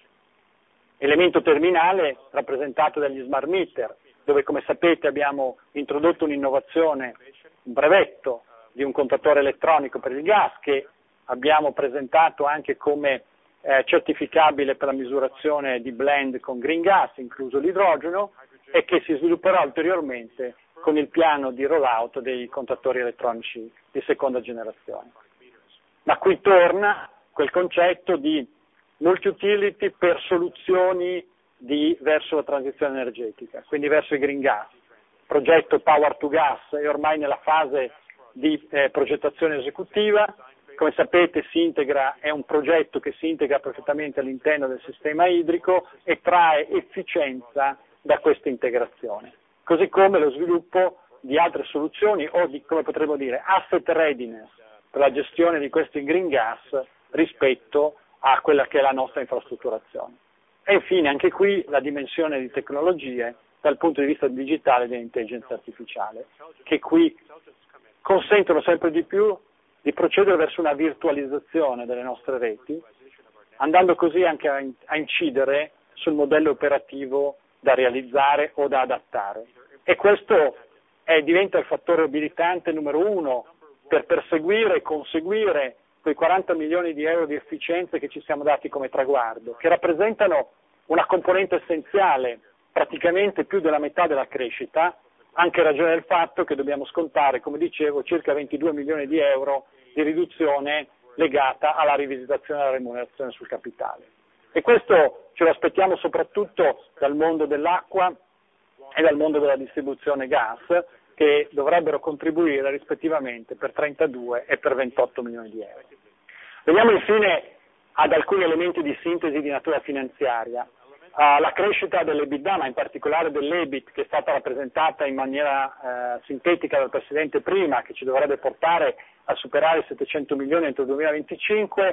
Elemento terminale rappresentato dagli smart meter, dove come sapete abbiamo introdotto un'innovazione, un brevetto di un contatore elettronico per il gas che abbiamo presentato anche come eh, certificabile per la misurazione di blend con green gas, incluso l'idrogeno, e che si svilupperà ulteriormente con il piano di rollout dei contatori elettronici di seconda generazione. Ma qui torna quel concetto di multi-utility per soluzioni di, verso la transizione energetica, quindi verso il green gas. Il progetto Power to Gas è ormai nella fase di eh, progettazione esecutiva. Come sapete si integra, è un progetto che si integra perfettamente all'interno del sistema idrico e trae efficienza da questa integrazione. Così come lo sviluppo di altre soluzioni o di, come potremmo dire, asset readiness per la gestione di questi green gas rispetto a quella che è la nostra infrastrutturazione. E infine anche qui la dimensione di tecnologie dal punto di vista digitale e dell'intelligenza artificiale, che qui consentono sempre di più di procedere verso una virtualizzazione delle nostre reti, andando così anche a, a incidere sul modello operativo da realizzare o da adattare. E questo è, diventa il fattore abilitante numero uno per perseguire e conseguire quei quaranta milioni di euro di efficienze che ci siamo dati come traguardo, che rappresentano una componente essenziale, praticamente più della metà della crescita, anche in ragione del fatto che dobbiamo scontare, come dicevo, circa ventidue milioni di euro di riduzione legata alla rivisitazione della remunerazione sul capitale. E questo ce lo aspettiamo soprattutto dal mondo dell'acqua e dal mondo della distribuzione gas, che dovrebbero contribuire rispettivamente per trentadue e per ventotto milioni di euro. Veniamo infine ad alcuni elementi di sintesi di natura finanziaria. Uh, la crescita dell'EBITDA, ma in particolare dell'EBIT, che è stata rappresentata in maniera uh, sintetica dal Presidente prima, che ci dovrebbe portare a superare i settecento milioni entro il duemilaventicinque,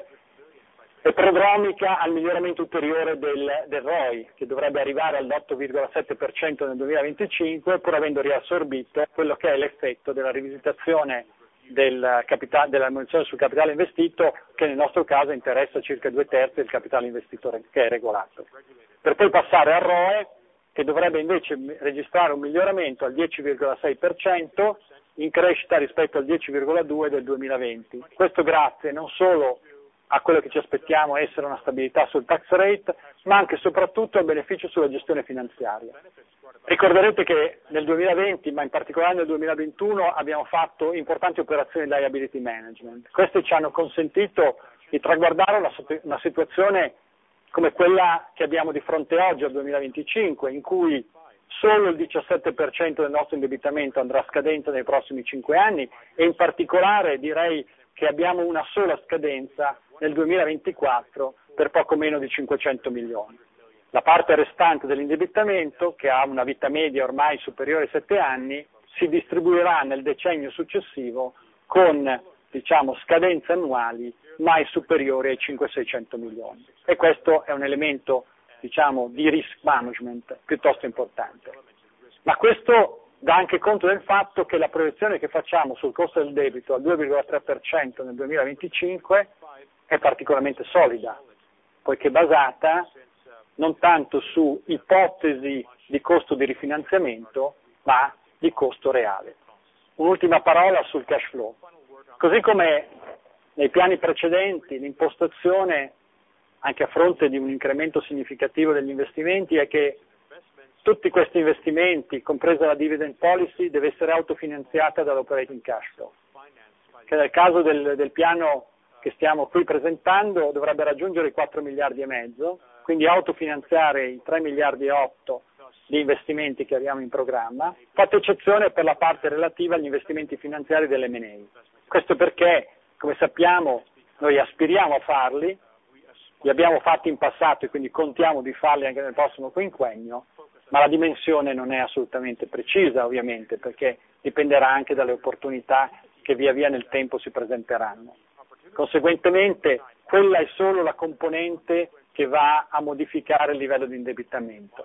è prodromica al miglioramento ulteriore del, del R O I, che dovrebbe arrivare all'otto virgola sette per cento nel duemilaventicinque, pur avendo riassorbito quello che è l'effetto della rivisitazione del capitale, della remunerazione sul capitale investito, che nel nostro caso interessa circa due terzi del capitale investito che è regolato. Per poi passare al R O E, che dovrebbe invece registrare un miglioramento al dieci virgola sei per cento, in crescita rispetto al dieci virgola due per cento del duemilaventi. Questo grazie non solo a quello che ci aspettiamo essere una stabilità sul tax rate, ma anche e soprattutto al beneficio sulla gestione finanziaria. Ricorderete che nel duemilaventi, ma in particolare nel duemilaventuno, abbiamo fatto importanti operazioni di liability management. Queste ci hanno consentito di traguardare una, una situazione come quella che abbiamo di fronte oggi al duemilaventicinque, in cui solo il diciassette per cento del nostro indebitamento andrà a scadenza nei prossimi cinque anni e in particolare direi che abbiamo una sola scadenza nel duemilaventiquattro per poco meno di cinquecento milioni. La parte restante dell'indebitamento, che ha una vita media ormai superiore ai sette anni, si distribuirà nel decennio successivo con, diciamo, scadenze annuali mai superiori ai cinquecento seicento milioni. E questo è un elemento, diciamo, di risk management piuttosto importante. Ma questo dà anche conto del fatto che la proiezione che facciamo sul costo del debito al due virgola tre per cento nel duemilaventicinque è particolarmente solida, poiché basata non tanto su ipotesi di costo di rifinanziamento, ma di costo reale. Un'ultima parola sul cash flow. Così come nei piani precedenti, l'impostazione, anche a fronte di un incremento significativo degli investimenti, è che tutti questi investimenti, compresa la dividend policy, deve essere autofinanziata dall'operating cash flow, che nel caso del, del piano che stiamo qui presentando dovrebbe raggiungere i quattro miliardi e mezzo, quindi autofinanziare i tre miliardi e otto di investimenti che abbiamo in programma, fatta eccezione per la parte relativa agli investimenti finanziari dell'M and A. Questo perché, come sappiamo, noi aspiriamo a farli, li abbiamo fatti in passato e quindi contiamo di farli anche nel prossimo quinquennio, ma la dimensione non è assolutamente precisa, ovviamente, perché dipenderà anche dalle opportunità che via via nel tempo si presenteranno. Conseguentemente, quella è solo la componente che va a modificare il livello di indebitamento,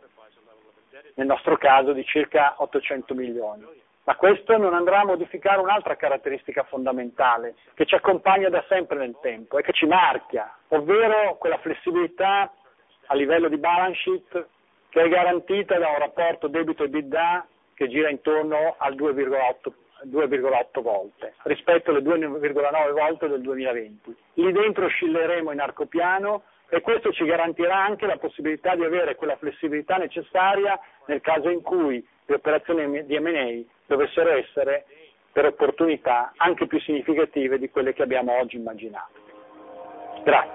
nel nostro caso di circa ottocento milioni. Ma questo non andrà a modificare un'altra caratteristica fondamentale che ci accompagna da sempre nel tempo e che ci marchia, ovvero quella flessibilità a livello di balance sheet che è garantita da un rapporto debito-EBITDA che gira intorno al due virgola otto volte rispetto alle due virgola nove volte del duemilaventi. Lì dentro oscilleremo in arcopiano e questo ci garantirà anche la possibilità di avere quella flessibilità necessaria nel caso in cui le operazioni di M and A dovessero essere per opportunità anche più significative di quelle che abbiamo oggi immaginato. Grazie.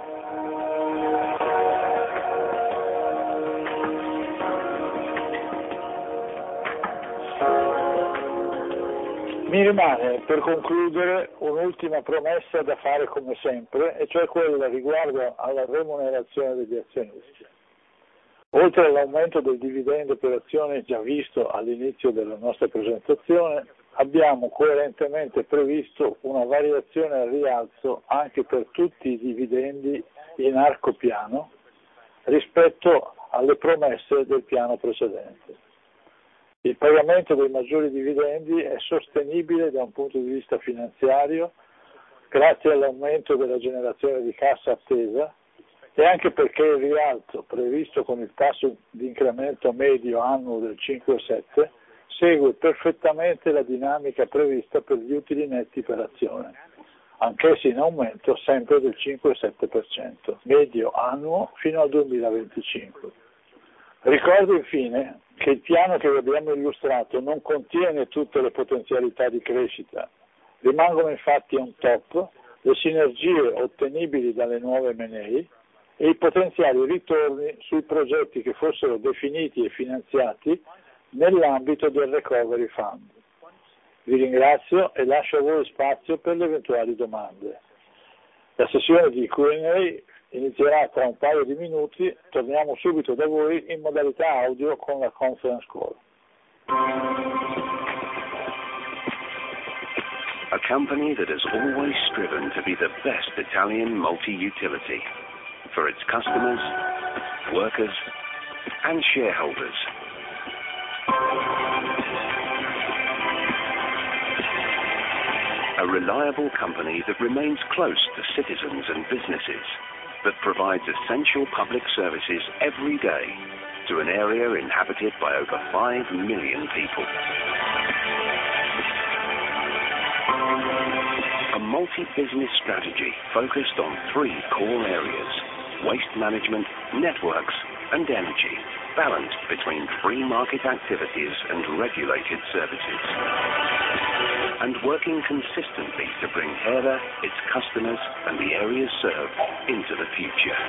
Mi rimane per concludere un'ultima promessa da fare come sempre, e cioè quella riguardo alla remunerazione degli azionisti. Oltre all'aumento del dividendo per azione già visto all'inizio della nostra presentazione, abbiamo coerentemente previsto una variazione al rialzo anche per tutti i dividendi in arco piano rispetto alle promesse del piano precedente. Il pagamento dei maggiori dividendi è sostenibile da un punto di vista finanziario grazie all'aumento della generazione di cassa attesa e anche perché il rialzo previsto con il tasso di incremento medio annuo del cinque virgola sette segue perfettamente la dinamica prevista per gli utili netti per azione, anch'essi in aumento sempre del cinque virgola sette per cento medio annuo fino al duemilaventicinque. Ricordo infine che il piano che vi abbiamo illustrato non contiene tutte le potenzialità di crescita. Rimangono infatti on top le sinergie ottenibili dalle nuove M and A e i potenziali ritorni sui progetti che fossero definiti e finanziati nell'ambito del Recovery Fund. Vi ringrazio e lascio a voi spazio per le eventuali domande. La sessione di Q and A inizierà tra un paio di minuti, torniamo subito da voi in modalità audio con la conference call. A company that has always striven to be the best Italian multi-utility for its customers, workers and shareholders. A reliable company that remains close to citizens and businesses, that provides essential public services every day to an area inhabited by over five million people. A multi-business strategy focused on three core areas: waste management, networks and energy, balanced between free market activities and regulated services, and working consistently to bring Hera, its customers and the areas served into the future.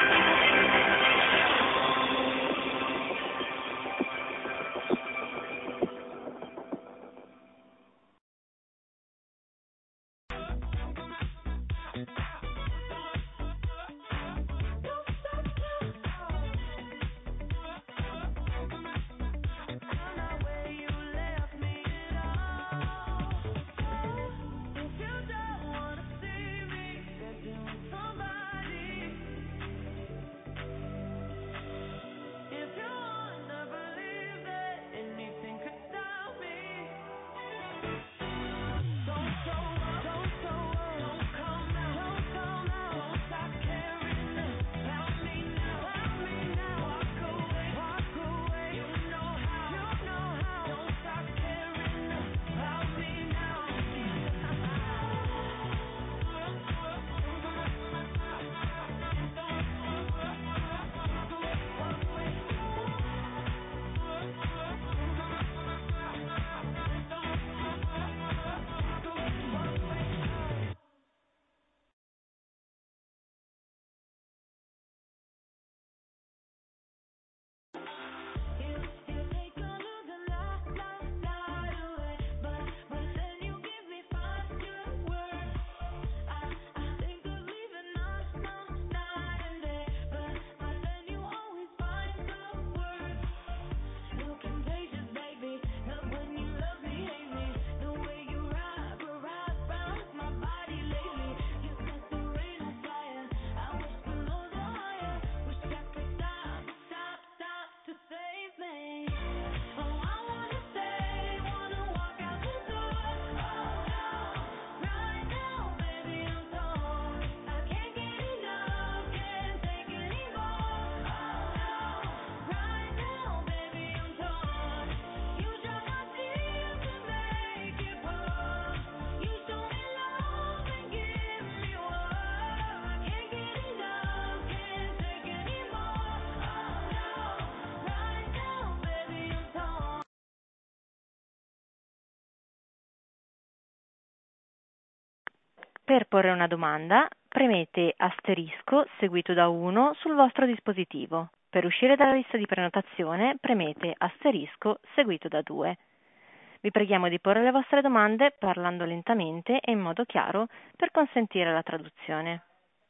Per porre una domanda, premete asterisco seguito da uno sul vostro dispositivo. Per uscire dalla lista di prenotazione, premete asterisco seguito da due. Vi preghiamo di porre le vostre domande parlando lentamente e in modo chiaro per consentire la traduzione.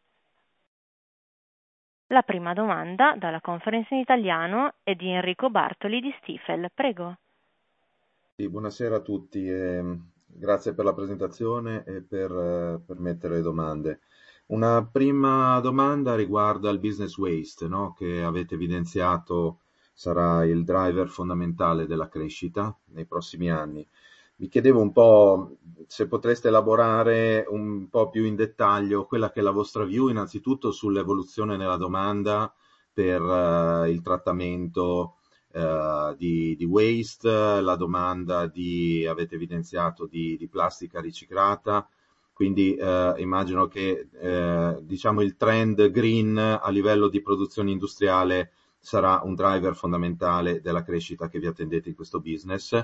La prima domanda dalla conference in italiano è di Enrico Bartoli di Stifel. Prego. Sì, buonasera a tutti. Eh... Grazie per la presentazione e per, eh, per mettere le domande. Una prima domanda riguarda il business waste, no? Che avete evidenziato sarà il driver fondamentale della crescita nei prossimi anni. Vi chiedevo un po' se potreste elaborare un po' più in dettaglio quella che è la vostra view innanzitutto sull'evoluzione nella domanda per uh, il trattamento Uh, di, di waste, la domanda di, avete evidenziato, di, di plastica riciclata, quindi uh, immagino che uh, diciamo il trend green a livello di produzione industriale sarà un driver fondamentale della crescita che vi attendete in questo business.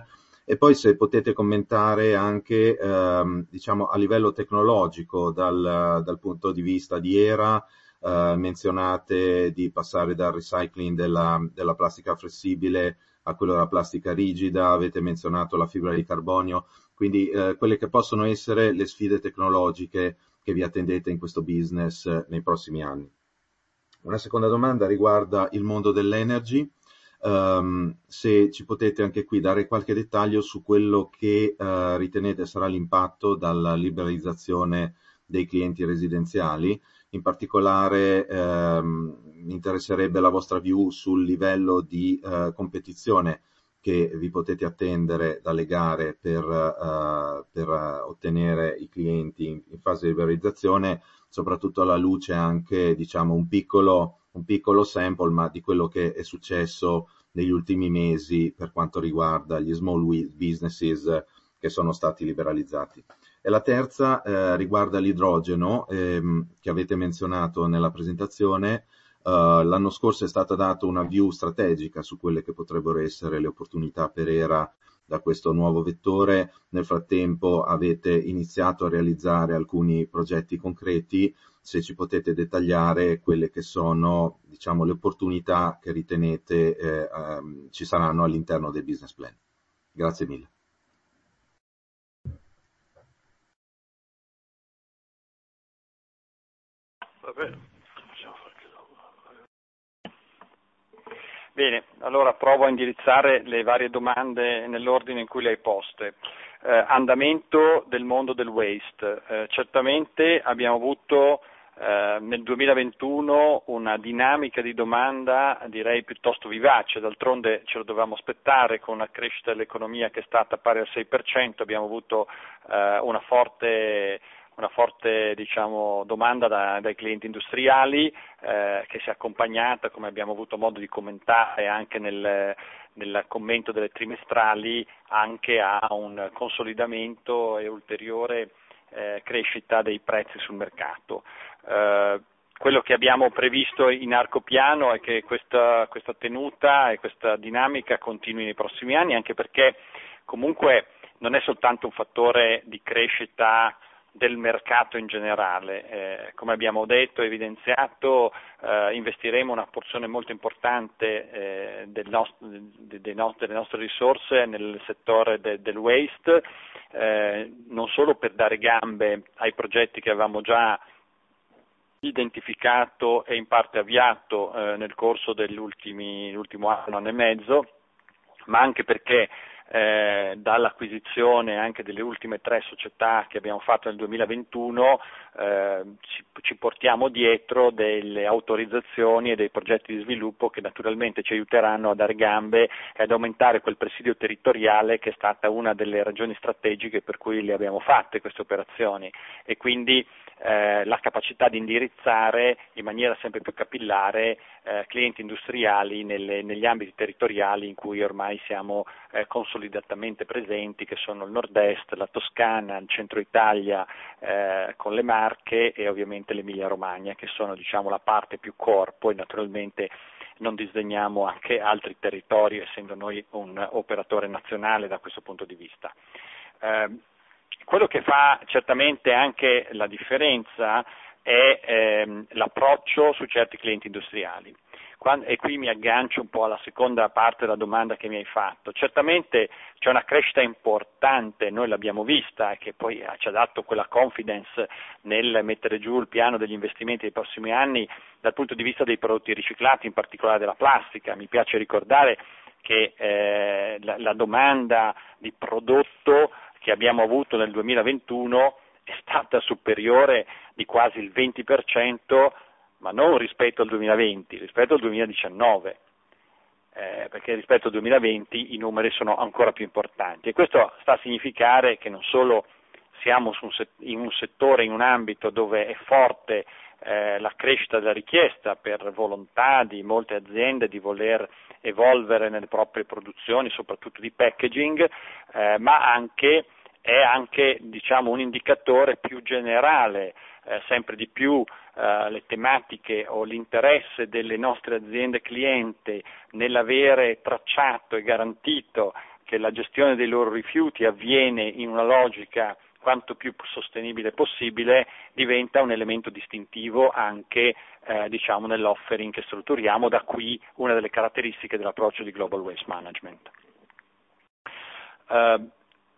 E poi se potete commentare anche ehm, diciamo a livello tecnologico dal, dal punto di vista di E R A, eh, menzionate di passare dal recycling della, della plastica flessibile a quello della plastica rigida, avete menzionato la fibra di carbonio, quindi eh, quelle che possono essere le sfide tecnologiche che vi attendete in questo business eh, nei prossimi anni. Una seconda domanda riguarda il mondo dell'energy. Um, se ci potete anche qui dare qualche dettaglio su quello che uh, ritenete sarà l'impatto dalla liberalizzazione dei clienti residenziali. In particolare um, mi interesserebbe la vostra view sul livello di uh, competizione che vi potete attendere dalle gare per, uh, per uh, ottenere i clienti in, in fase di liberalizzazione, soprattutto alla luce anche, diciamo, un piccolo un piccolo sample, ma di quello che è successo negli ultimi mesi per quanto riguarda gli small businesses che sono stati liberalizzati. E la terza eh, riguarda l'idrogeno ehm, che avete menzionato nella presentazione. Uh, l'anno scorso è stata data una view strategica su quelle che potrebbero essere le opportunità per E R A da questo nuovo vettore. Nel frattempo avete iniziato a realizzare alcuni progetti concreti. Se ci potete dettagliare quelle che sono, diciamo, le opportunità che ritenete eh, um, ci saranno all'interno del business plan. Grazie mille. Va bene. Bene, allora provo a indirizzare le varie domande nell'ordine in cui le hai poste. Eh, andamento del mondo del waste. Eh, certamente abbiamo avuto eh, nel duemilaventuno una dinamica di domanda direi piuttosto vivace, d'altronde ce lo dovevamo aspettare con una crescita dell'economia che è stata pari al sei per cento, abbiamo avuto eh, una forte una forte diciamo, domanda da, dai clienti industriali eh, che si è accompagnata, come abbiamo avuto modo di commentare anche nel, nel commento delle trimestrali, anche a un consolidamento e ulteriore eh, crescita dei prezzi sul mercato. Eh, quello che abbiamo previsto in arco piano è che questa, questa tenuta e questa dinamica continui nei prossimi anni, anche perché comunque non è soltanto un fattore di crescita del mercato in generale. Eh, come abbiamo detto e evidenziato, eh, investiremo una porzione molto importante eh, del nost- de- de- no- delle nostre risorse nel settore de- del waste, eh, non solo per dare gambe ai progetti che avevamo già identificato e in parte avviato eh, nel corso dell'ultimo anno, anno e mezzo, ma anche perché Eh, dall'acquisizione anche delle ultime tre società che abbiamo fatto nel duemilaventuno eh, ci, ci portiamo dietro delle autorizzazioni e dei progetti di sviluppo che naturalmente ci aiuteranno a dare gambe e ad aumentare quel presidio territoriale che è stata una delle ragioni strategiche per cui le abbiamo fatte queste operazioni, e quindi eh, la capacità di indirizzare in maniera sempre più capillare eh, clienti industriali nelle, negli ambiti territoriali in cui ormai siamo eh, consolidatamente presenti, che sono il nord-est, la Toscana, il centro Italia eh, con le Marche e ovviamente l'Emilia Romagna, che sono diciamo la parte più core. Poi naturalmente non disdegniamo anche altri territori, essendo noi un operatore nazionale da questo punto di vista. Eh, quello che fa certamente anche la differenza è ehm, l'approccio su certi clienti industriali. Quando, e qui mi aggancio un po' alla seconda parte della domanda che mi hai fatto. Certamente c'è una crescita importante, noi l'abbiamo vista, e che poi ci ha dato quella confidence nel mettere giù il piano degli investimenti dei prossimi anni dal punto di vista dei prodotti riciclati, in particolare della plastica. Mi piace ricordare che eh, la, la domanda di prodotto che abbiamo avuto nel duemilaventuno è stata superiore di quasi il venti per cento, ma non rispetto al duemilaventi, rispetto al duemiladiciannove, eh, perché rispetto al duemilaventi i numeri sono ancora più importanti, e questo sta a significare che non solo siamo su un set- in un settore, in un ambito dove è forte eh, la crescita della richiesta per volontà di molte aziende di voler evolvere nelle proprie produzioni, soprattutto di packaging, eh, ma anche è anche diciamo un indicatore più generale, eh, sempre di più eh, le tematiche o l'interesse delle nostre aziende clienti nell'avere tracciato e garantito che la gestione dei loro rifiuti avviene in una logica quanto più sostenibile possibile, diventa un elemento distintivo anche eh, diciamo nell'offering che strutturiamo, da qui una delle caratteristiche dell'approccio di Global Waste Management. Uh,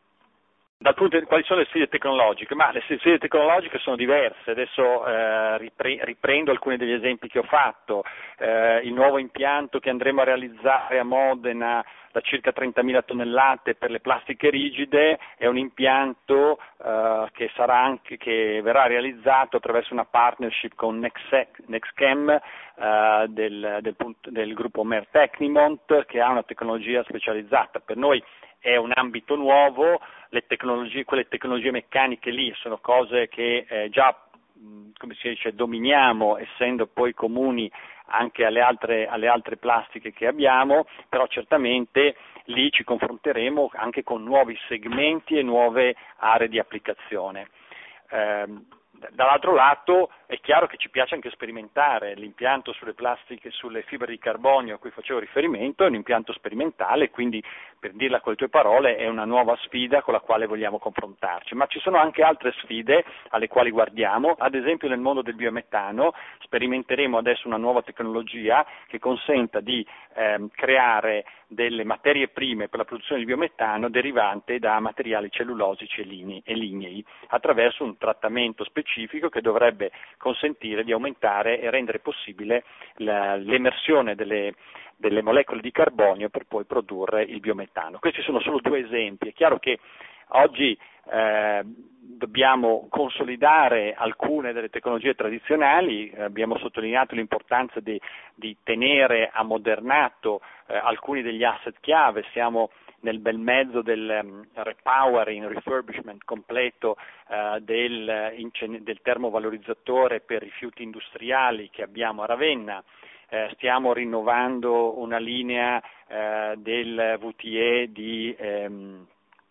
Dal punto di, quali sono le sfide tecnologiche? Ma le sfide tecnologiche sono diverse, adesso eh, ripre, riprendo alcuni degli esempi che ho fatto. Eh, il nuovo impianto che andremo a realizzare a Modena da circa trentamila tonnellate per le plastiche rigide è un impianto eh, che, sarà anche, che verrà realizzato attraverso una partnership con NextChem eh, del, del, del gruppo Mer Tecnimont, che ha una tecnologia specializzata. Per noi è un ambito nuovo, le tecnologie, quelle tecnologie meccaniche lì sono cose che eh, già, come si dice, dominiamo, essendo poi comuni anche alle altre, alle altre plastiche che abbiamo, però certamente lì ci confronteremo anche con nuovi segmenti e nuove aree di applicazione. Eh, Dall'altro lato è chiaro che ci piace anche sperimentare. L'impianto sulle plastiche, sulle fibre di carbonio a cui facevo riferimento è un impianto sperimentale, quindi, per dirla con le tue parole, è una nuova sfida con la quale vogliamo confrontarci. Ma ci sono anche altre sfide alle quali guardiamo, ad esempio nel mondo del biometano sperimenteremo adesso una nuova tecnologia che consenta di ehm, creare delle materie prime per la produzione di biometano derivante da materiali cellulosici e, linei, e lignei, attraverso un trattamento specifico che dovrebbe consentire di aumentare e rendere possibile la, l'emersione delle, delle molecole di carbonio per poi produrre il biometano. Questi sono solo due esempi. È chiaro che oggi eh, dobbiamo consolidare alcune delle tecnologie tradizionali, abbiamo sottolineato l'importanza di, di tenere ammodernato eh, alcuni degli asset chiave, siamo nel bel mezzo del um, repowering, refurbishment completo uh, del, incen- del termovalorizzatore per rifiuti industriali che abbiamo a Ravenna. Eh, stiamo rinnovando una linea eh, del V T E di ehm,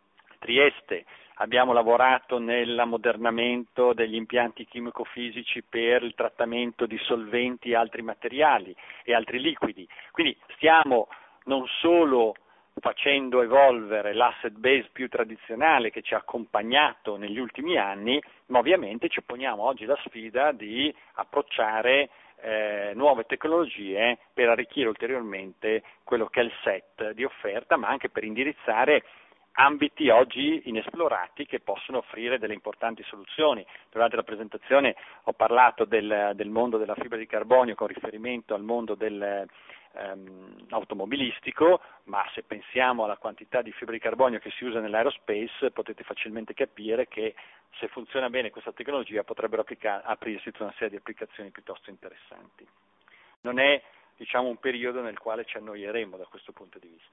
Trieste, abbiamo lavorato nell'ammodernamento degli impianti chimico-fisici per il trattamento di solventi e altri materiali e altri liquidi. Quindi stiamo non solo facendo evolvere l'asset base più tradizionale che ci ha accompagnato negli ultimi anni, ma ovviamente ci poniamo oggi la sfida di approcciare eh, nuove tecnologie per arricchire ulteriormente quello che è il set di offerta, ma anche per indirizzare ambiti oggi inesplorati che possono offrire delle importanti soluzioni. Durante la presentazione ho parlato del, del mondo della fibra di carbonio con riferimento al mondo del ehm, automobilistico, ma se pensiamo alla quantità di fibra di carbonio che si usa nell'aerospace potete facilmente capire che se funziona bene questa tecnologia potrebbero applica- aprirsi tutta una serie di applicazioni piuttosto interessanti. Non è, diciamo, un periodo nel quale ci annoieremo da questo punto di vista.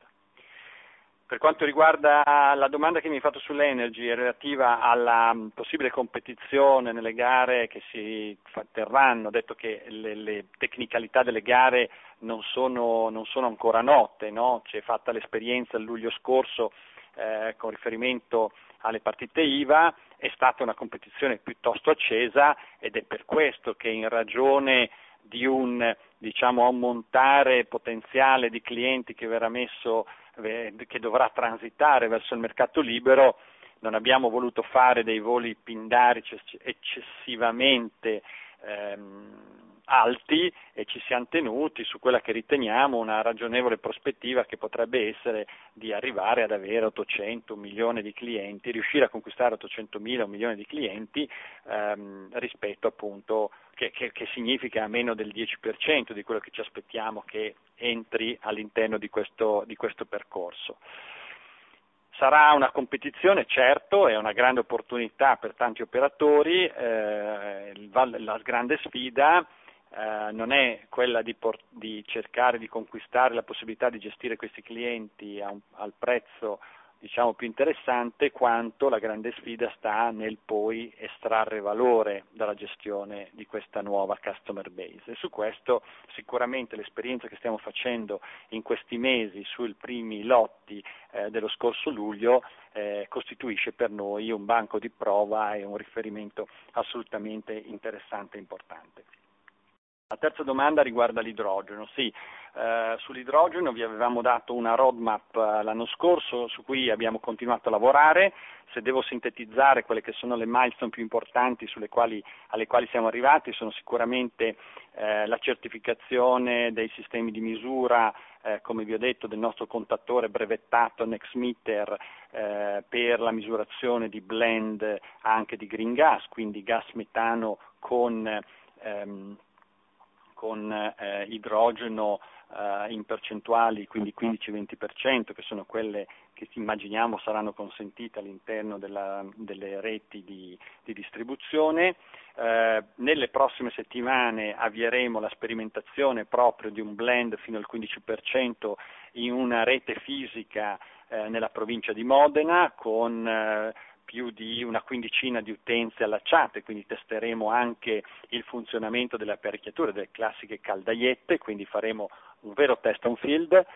Per quanto riguarda la domanda che mi hai fatto sull'energy relativa alla possibile competizione nelle gare che si terranno, ho detto che le, le tecnicalità delle gare non sono, non sono ancora note, no? C'è fatta l'esperienza il luglio scorso eh, con riferimento alle partite I V A, è stata una competizione piuttosto accesa ed è per questo che in ragione di un, diciamo, ammontare potenziale di clienti che verrà messo, che dovrà transitare verso il mercato libero, non abbiamo voluto fare dei voli pindarici eccessivamente ehm, alti e ci siamo tenuti su quella che riteniamo una ragionevole prospettiva che potrebbe essere di arrivare ad avere ottocento, un milione di clienti, riuscire a conquistare ottocentomila, un milione di clienti ehm, rispetto appunto che, che, che significa meno del dieci per cento di quello che ci aspettiamo che entri all'interno di questo, di questo percorso. Sarà una competizione, certo, è una grande opportunità per tanti operatori, eh, la grande sfida eh, non è quella di, por- di cercare di conquistare la possibilità di gestire questi clienti a un, al prezzo diciamo più interessante, quanto la grande sfida sta nel poi estrarre valore dalla gestione di questa nuova customer base. E su questo sicuramente l'esperienza che stiamo facendo in questi mesi sui primi lotti eh, dello scorso luglio eh, costituisce per noi un banco di prova e un riferimento assolutamente interessante e importante. La terza domanda riguarda l'idrogeno. Sì, eh, sull'idrogeno vi avevamo dato una roadmap eh, l'anno scorso su cui abbiamo continuato a lavorare. Se devo sintetizzare quelle che sono le milestone più importanti sulle quali, alle quali siamo arrivati, sono sicuramente eh, la certificazione dei sistemi di misura, eh, come vi ho detto, del nostro contatore brevettato NextMeter eh, per la misurazione di blend anche di green gas, quindi gas metano con ehm, con eh, idrogeno eh, in percentuali, quindi quindici venti per cento, che sono quelle che immaginiamo saranno consentite all'interno della, delle reti di, di distribuzione. Eh, nelle prossime settimane avvieremo la sperimentazione proprio di un blend fino al quindici per cento in una rete fisica eh, nella provincia di Modena con eh, più di una quindicina di utenze allacciate, quindi testeremo anche il funzionamento delle apparecchiature, delle classiche caldaiette, quindi faremo un vero test on field eh,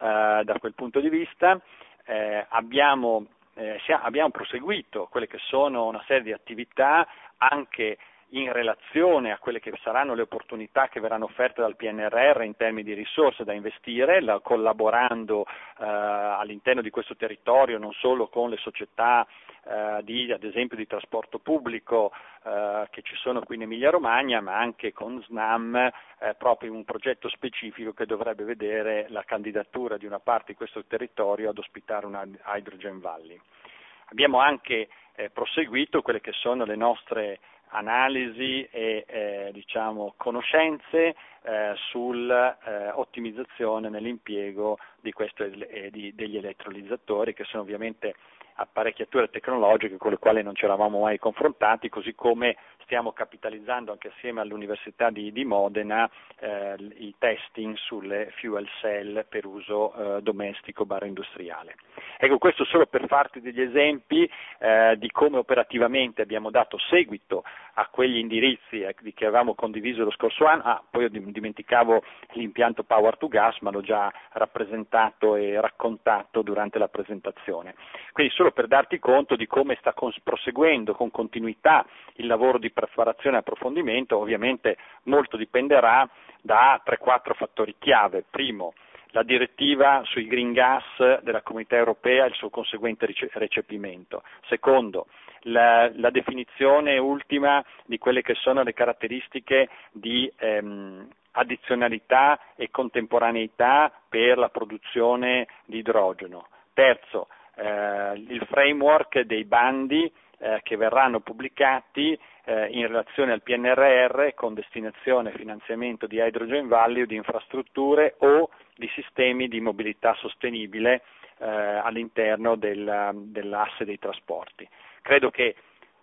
da quel punto di vista. Eh, abbiamo, eh, abbiamo proseguito quelle che sono una serie di attività anche in relazione a quelle che saranno le opportunità che verranno offerte dal P N R R in termini di risorse da investire, la, collaborando eh, all'interno di questo territorio non solo con le società eh, di, ad esempio di trasporto pubblico eh, che ci sono qui in Emilia Romagna, ma anche con SNAM eh, proprio in un progetto specifico che dovrebbe vedere la candidatura di una parte di questo territorio ad ospitare una Hydrogen Valley. Abbiamo anche eh, proseguito quelle che sono le nostre analisi e eh, diciamo conoscenze eh, sull'ottimizzazione eh, nell'impiego di questo, eh, di, degli elettrolizzatori, che sono ovviamente apparecchiature tecnologiche con le quali non ci eravamo mai confrontati, così come stiamo capitalizzando anche assieme all'Università di, di Modena eh, i testing sulle fuel cell per uso eh, domestico barra industriale. Ecco, questo solo per farti degli esempi eh, di come operativamente abbiamo dato seguito a quegli indirizzi eh, che avevamo condiviso lo scorso anno. Ah, poi dimenticavo l'impianto Power to Gas, ma l'ho già rappresentato e raccontato durante la presentazione. Quindi solo per darti conto di come sta cons- proseguendo con continuità il lavoro di preparazione e approfondimento. Ovviamente molto dipenderà da tre quattro fattori chiave. Primo, la direttiva sui green gas della Comunità Europea e il suo conseguente recepimento. Secondo, la, la definizione ultima di quelle che sono le caratteristiche di ehm, addizionalità e contemporaneità per la produzione di idrogeno. Terzo, eh, il framework dei bandi eh, che verranno pubblicati eh, in relazione al P N R R con destinazione e finanziamento di Hydrogen Valley o di infrastrutture o di sistemi di mobilità sostenibile eh, all'interno del, dell'asse dei trasporti. Credo che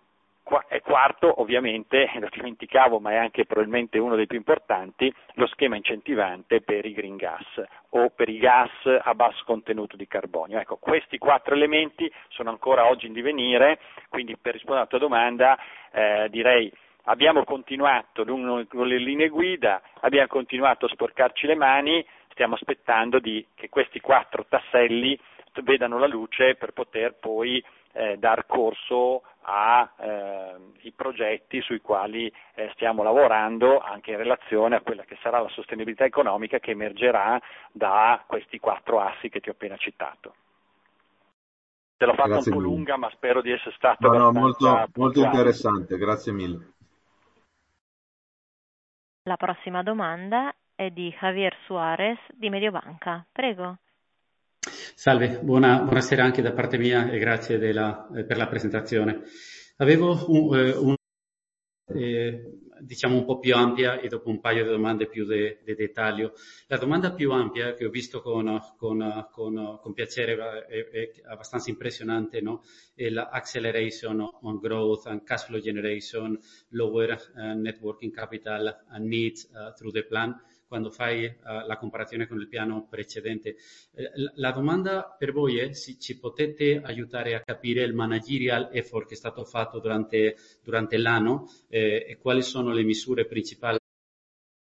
E quarto, ovviamente, lo dimenticavo, ma è anche probabilmente uno dei più importanti, lo schema incentivante per i green gas o per i gas a basso contenuto di carbonio. Ecco, questi quattro elementi sono ancora oggi in divenire, quindi per rispondere alla tua domanda eh, direi abbiamo continuato con le linee guida, abbiamo continuato a sporcarci le mani, stiamo aspettando di, che questi quattro tasselli vedano la luce per poter poi eh, dar corso ai eh, progetti sui quali eh, stiamo lavorando anche in relazione a quella che sarà la sostenibilità economica che emergerà da questi quattro assi che ti ho appena citato. Te l'ho fatta grazie un po' mille. Lunga, ma spero di essere stato no, no, molto, molto interessante, grazie mille. La prossima domanda è di Javier Suarez di Mediobanca. Prego. Salve, buona, buonasera anche da parte mia e grazie della, eh, per la presentazione. Avevo un, eh, un eh, diciamo un po' più ampia e dopo un paio di domande più di dettaglio. La domanda più ampia che ho visto con, con, con, con piacere è, è abbastanza impressionante, no? È la acceleration on growth and cash flow generation, lower uh, net working capital needs uh, through the plan. Quando fai uh, la comparazione con il piano precedente. Eh, la domanda per voi è se ci potete aiutare a capire il managerial effort che è stato fatto durante, durante l'anno eh, e quali sono le misure principali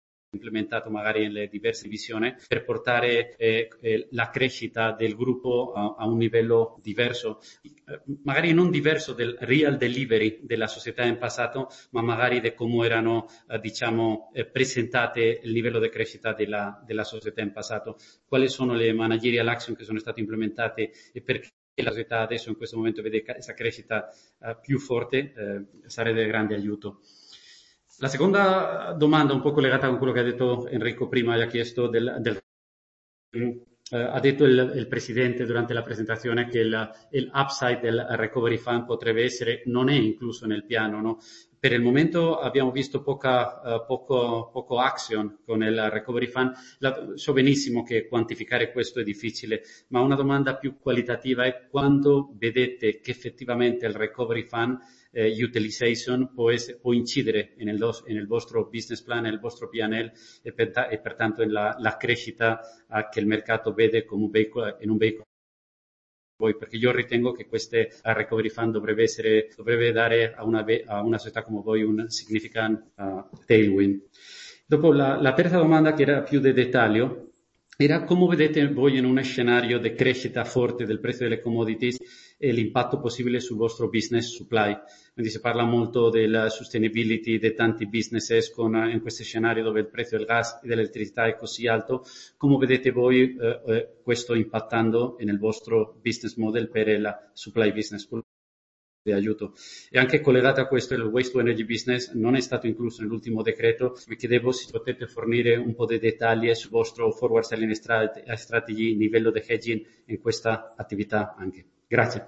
implementato magari nelle diverse divisioni per portare eh, eh, la crescita del gruppo a, a un livello diverso, eh, magari non diverso del real delivery della società in passato, ma magari di come erano eh, diciamo eh, presentate il livello di crescita della, della società in passato, quali sono le managerial action che sono state implementate e perché la società adesso in questo momento vede questa crescita uh, più forte, eh, sarebbe di grande aiuto. La seconda domanda, un po' collegata con quello che ha detto Enrico prima, ha chiesto del, del eh, ha detto il, il Presidente durante la presentazione che il, il upside del Recovery Fund potrebbe essere, non è incluso nel piano, no? Per il momento abbiamo visto poca, uh, poco, poco action con il Recovery Fund. La, so benissimo che quantificare questo è difficile, ma una domanda più qualitativa è quando vedete che effettivamente il Recovery Fund eh, utilization può, essere, può incidere nel, nel vostro business plan, nel vostro P and L e, per, e pertanto nella la crescita uh, che il mercato vede come un veicolo, in un veicolo. Perché io ritengo che queste recovery fund dovrebbe essere, dovrebbe dare a una, a una società come voi un significant uh, tailwind. Dopo la, la terza domanda, che era più di dettaglio, era come vedete voi in un scenario di crescita forte del prezzo delle commodities e l'impatto possibile sul vostro business supply. Quindi si parla molto della sustainability di tanti businesses con, in questo scenario dove il prezzo del gas e dell'elettricità è così alto. Come vedete voi eh, eh, questo impattando nel vostro business model per il supply business? Di aiuto. E anche collegato a questo il waste to energy business non è stato incluso nell'ultimo decreto. Vi chiedevo se potete fornire un po' di dettagli sul vostro forward selling strategy, livello di hedging in questa attività anche. Grazie.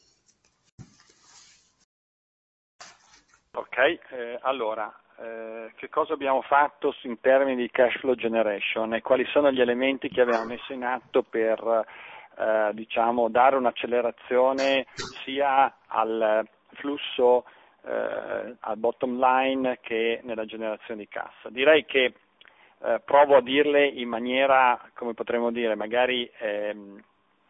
Ok, eh, allora eh, che cosa abbiamo fatto in termini di cash flow generation e quali sono gli elementi che abbiamo messo in atto per Eh, diciamo dare un'accelerazione sia al flusso eh, al bottom line che nella generazione di cassa. Direi che eh, provo a dirle in maniera, come potremmo dire, magari ehm,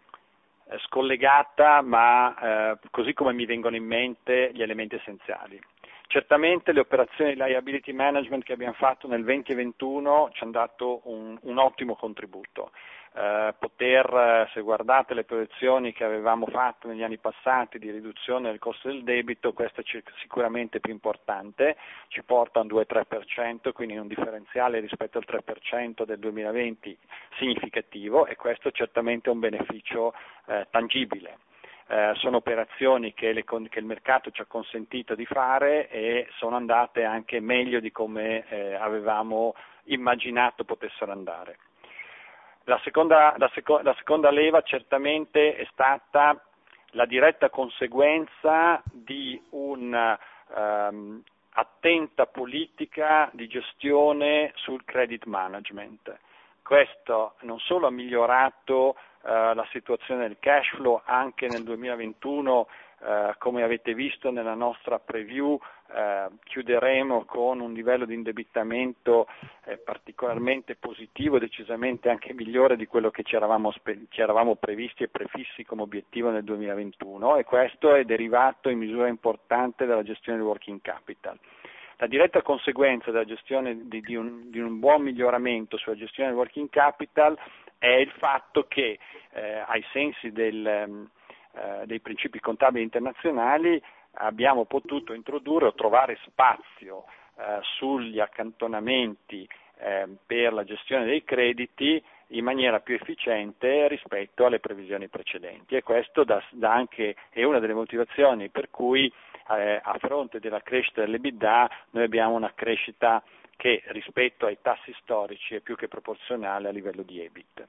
scollegata, ma eh, così come mi vengono in mente gli elementi essenziali. Certamente le operazioni di liability management che abbiamo fatto nel venti e ventuno ci hanno dato un, un ottimo contributo. Eh, poter, se guardate le proiezioni che avevamo fatto negli anni passati di riduzione del costo del debito, questo è sicuramente più importante, ci porta a un due tre per cento, quindi un differenziale rispetto al tre per cento del duemilaventi significativo, e questo certamente è un beneficio eh, tangibile. Eh, sono operazioni che, le, che il mercato ci ha consentito di fare e sono andate anche meglio di come eh, avevamo immaginato potessero andare. La seconda, la, seco, la seconda leva certamente è stata la diretta conseguenza di un'attenta um, politica di gestione sul credit management. Questo non solo ha migliorato Uh, la situazione del cash flow anche nel duemilaventuno, uh, come avete visto nella nostra preview, uh, chiuderemo con un livello di indebitamento eh, particolarmente positivo, decisamente anche migliore di quello che ci eravamo, spe- ci eravamo previsti e prefissi come obiettivo nel duemilaventuno, e questo è derivato in misura importante dalla gestione del working capital. La diretta conseguenza della gestione di, di, un, di un buon miglioramento sulla gestione del working capital è il fatto che eh, ai sensi del, eh, dei principi contabili internazionali abbiamo potuto introdurre o trovare spazio eh, sugli accantonamenti eh, per la gestione dei crediti in maniera più efficiente rispetto alle previsioni precedenti, e questo da, da anche, è una delle motivazioni per cui eh, a fronte della crescita dell'EBITDA noi abbiamo una crescita che rispetto ai tassi storici è più che proporzionale a livello di E B I T.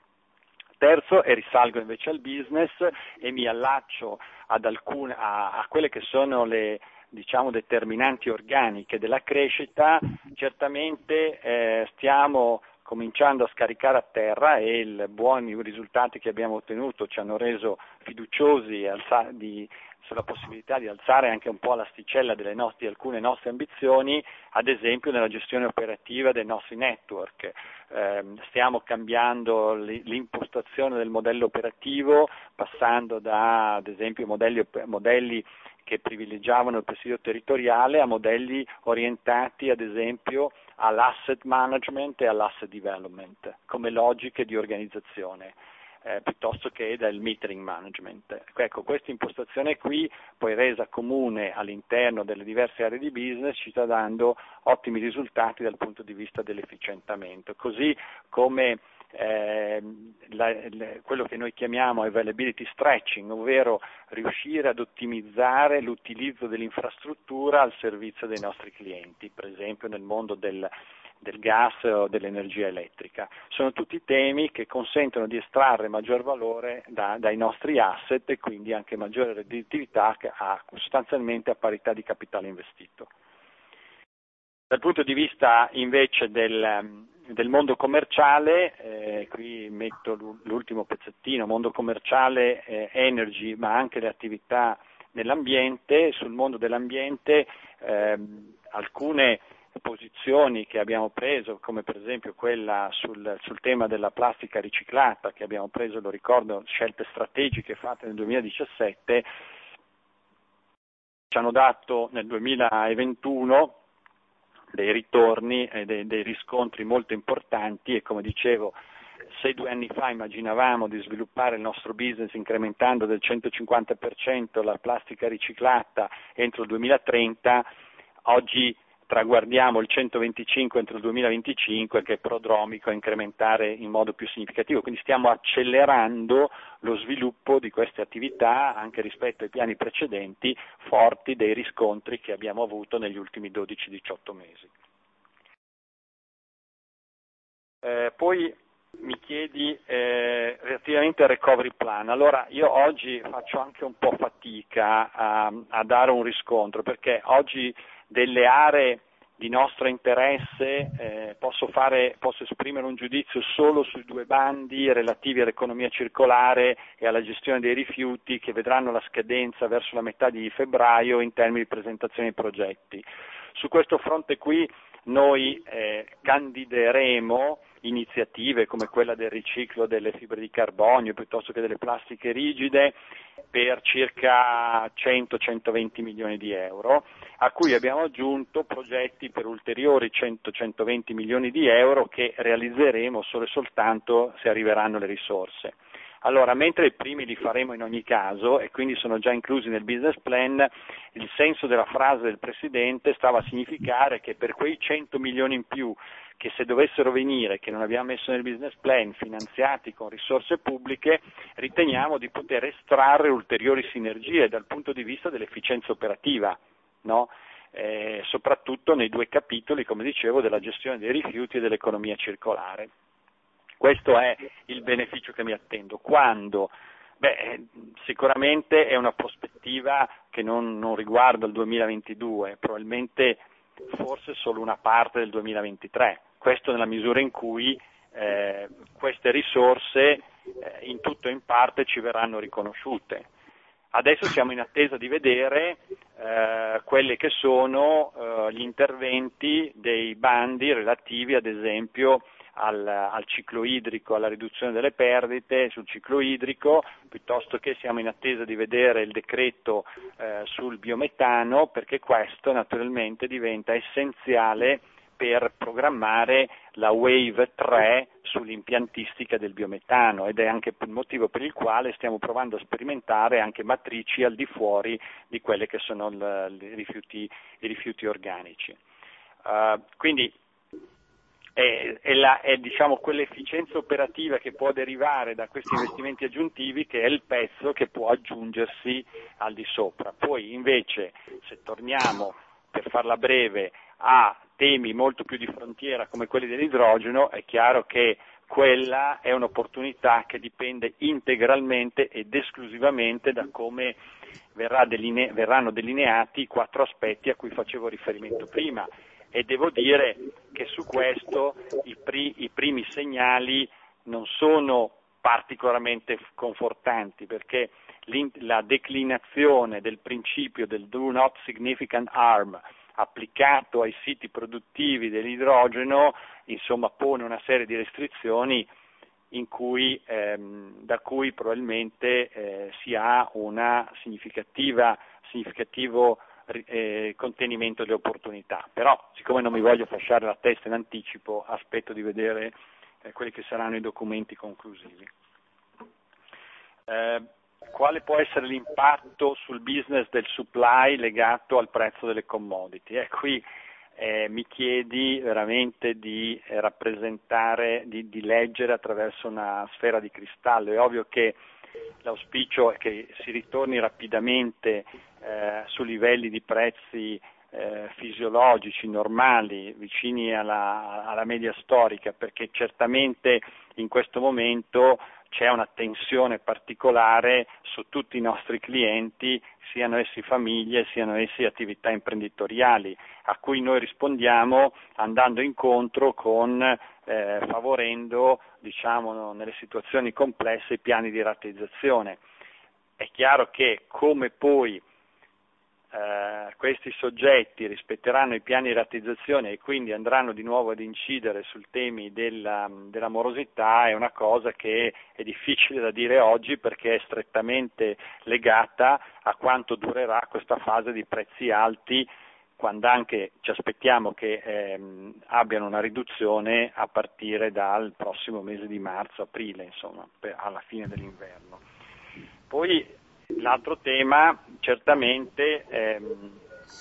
Terzo, e risalgo invece al business e mi allaccio ad alcune, a, a quelle che sono le diciamo determinanti organiche della crescita, certamente eh, stiamo cominciando a scaricare a terra e i buoni risultati che abbiamo ottenuto ci hanno reso fiduciosi e alza, di, sulla possibilità di alzare anche un po' l'asticella delle nostre, di alcune nostre ambizioni, ad esempio nella gestione operativa dei nostri network. Eh, stiamo cambiando l'impostazione del modello operativo, passando da ad esempio modelli, modelli che privilegiavano il presidio territoriale a modelli orientati ad esempio all'asset management e all'asset development come logiche di organizzazione, eh, piuttosto che dal metering management. Ecco, questa impostazione qui, poi resa comune all'interno delle diverse aree di business, ci sta dando ottimi risultati dal punto di vista dell'efficientamento, così come Eh, la, la, quello che noi chiamiamo availability stretching, ovvero riuscire ad ottimizzare l'utilizzo dell'infrastruttura al servizio dei nostri clienti, per esempio nel mondo del, del gas o dell'energia elettrica. Sono tutti temi che consentono di estrarre maggior valore da, dai nostri asset e quindi anche maggiore redditività a, sostanzialmente a parità di capitale investito. Dal punto di vista invece del del mondo commerciale, eh, qui metto l'ultimo pezzettino, mondo commerciale, eh, energy, ma anche le attività nell'ambiente. Sul mondo dell'ambiente eh, alcune posizioni che abbiamo preso, come per esempio quella sul, sul tema della plastica riciclata, che abbiamo preso, lo ricordo, scelte strategiche fatte nel duemiladiciassette, ci hanno dato nel duemilaventuno dei ritorni e dei, dei riscontri molto importanti e, come dicevo, se due anni fa immaginavamo di sviluppare il nostro business incrementando del centocinquanta per cento la plastica riciclata entro il duemilatrenta, oggi traguardiamo il centoventicinque entro il duemilaventicinque, che è prodromico a incrementare in modo più significativo. Quindi stiamo accelerando lo sviluppo di queste attività anche rispetto ai piani precedenti, forti dei riscontri che abbiamo avuto negli ultimi dodici diciotto mesi. Eh, poi mi chiedi eh, relativamente al recovery plan. Allora, io oggi faccio anche un po' fatica a, a dare un riscontro, perché oggi delle aree di nostro interesse eh, posso, fare, posso esprimere un giudizio solo sui due bandi relativi all'economia circolare e alla gestione dei rifiuti, che vedranno la scadenza verso la metà di febbraio in termini di presentazione dei progetti. Su questo fronte qui noi eh, candideremo iniziative come quella del riciclo delle fibre di carbonio piuttosto che delle plastiche rigide per circa cento centoventi milioni di euro, a cui abbiamo aggiunto progetti per ulteriori cento centoventi milioni di euro che realizzeremo solo e soltanto se arriveranno le risorse. Allora, mentre i primi li faremo in ogni caso e quindi sono già inclusi nel business plan, il senso della frase del Presidente stava a significare che per quei cento milioni in più che se dovessero venire, che non abbiamo messo nel business plan, finanziati con risorse pubbliche, riteniamo di poter estrarre ulteriori sinergie dal punto di vista dell'efficienza operativa, no? Eh, soprattutto nei due capitoli, come dicevo, della gestione dei rifiuti e dell'economia circolare. Questo è il beneficio che mi attendo. Quando? Beh, sicuramente è una prospettiva che non, non riguarda il duemilaventidue, probabilmente forse solo una parte del duemilaventitré, questo nella misura in cui eh, queste risorse eh, in tutto e in parte ci verranno riconosciute. Adesso siamo in attesa di vedere eh, quelli che sono eh, gli interventi dei bandi relativi ad esempio al, al ciclo idrico, alla riduzione delle perdite sul ciclo idrico, piuttosto che siamo in attesa di vedere il decreto eh, sul biometano, perché questo naturalmente diventa essenziale per programmare la Wave tre sull'impiantistica del biometano, ed è anche il motivo per il quale stiamo provando a sperimentare anche matrici al di fuori di quelle che sono il, i, rifiuti, i rifiuti organici. Uh, quindi è, è, la, è diciamo quell'efficienza operativa che può derivare da questi investimenti aggiuntivi che è il pezzo che può aggiungersi al di sopra. Poi invece, se torniamo, per farla breve, a temi molto più di frontiera come quelli dell'idrogeno, è chiaro che quella è un'opportunità che dipende integralmente ed esclusivamente da come verrà deline- verranno delineati i quattro aspetti a cui facevo riferimento prima, e devo dire che su questo i, pri- i primi segnali non sono particolarmente confortanti, perché la declinazione del principio del do not significant harm applicato ai siti produttivi dell'idrogeno, insomma, pone una serie di restrizioni in cui, ehm, da cui probabilmente eh, si ha una significativa, significativo eh, contenimento delle opportunità. Però, siccome non mi voglio fasciare la testa in anticipo, aspetto di vedere eh, quelli che saranno i documenti conclusivi. Eh, quale può essere l'impatto sul business del supply legato al prezzo delle commodity? Eh, qui eh, mi chiedi veramente di eh, rappresentare, di, di leggere attraverso una sfera di cristallo. È ovvio che l'auspicio è che si ritorni rapidamente eh, su livelli di prezzi eh, fisiologici, normali, vicini alla, alla media storica, perché certamente in questo momento c'è una tensione particolare su tutti i nostri clienti, siano essi famiglie, siano essi attività imprenditoriali, a cui noi rispondiamo andando incontro con, eh, favorendo, diciamo, nelle situazioni complesse i piani di rateizzazione. È chiaro che come poi Uh, questi soggetti rispetteranno i piani di rateizzazione e quindi andranno di nuovo ad incidere sui temi della, della morosità, è una cosa che è difficile da dire oggi perché è strettamente legata a quanto durerà questa fase di prezzi alti, quando anche ci aspettiamo che ehm, abbiano una riduzione a partire dal prossimo mese di marzo-aprile, insomma, per, alla fine dell'inverno. Poi l'altro tema certamente ehm,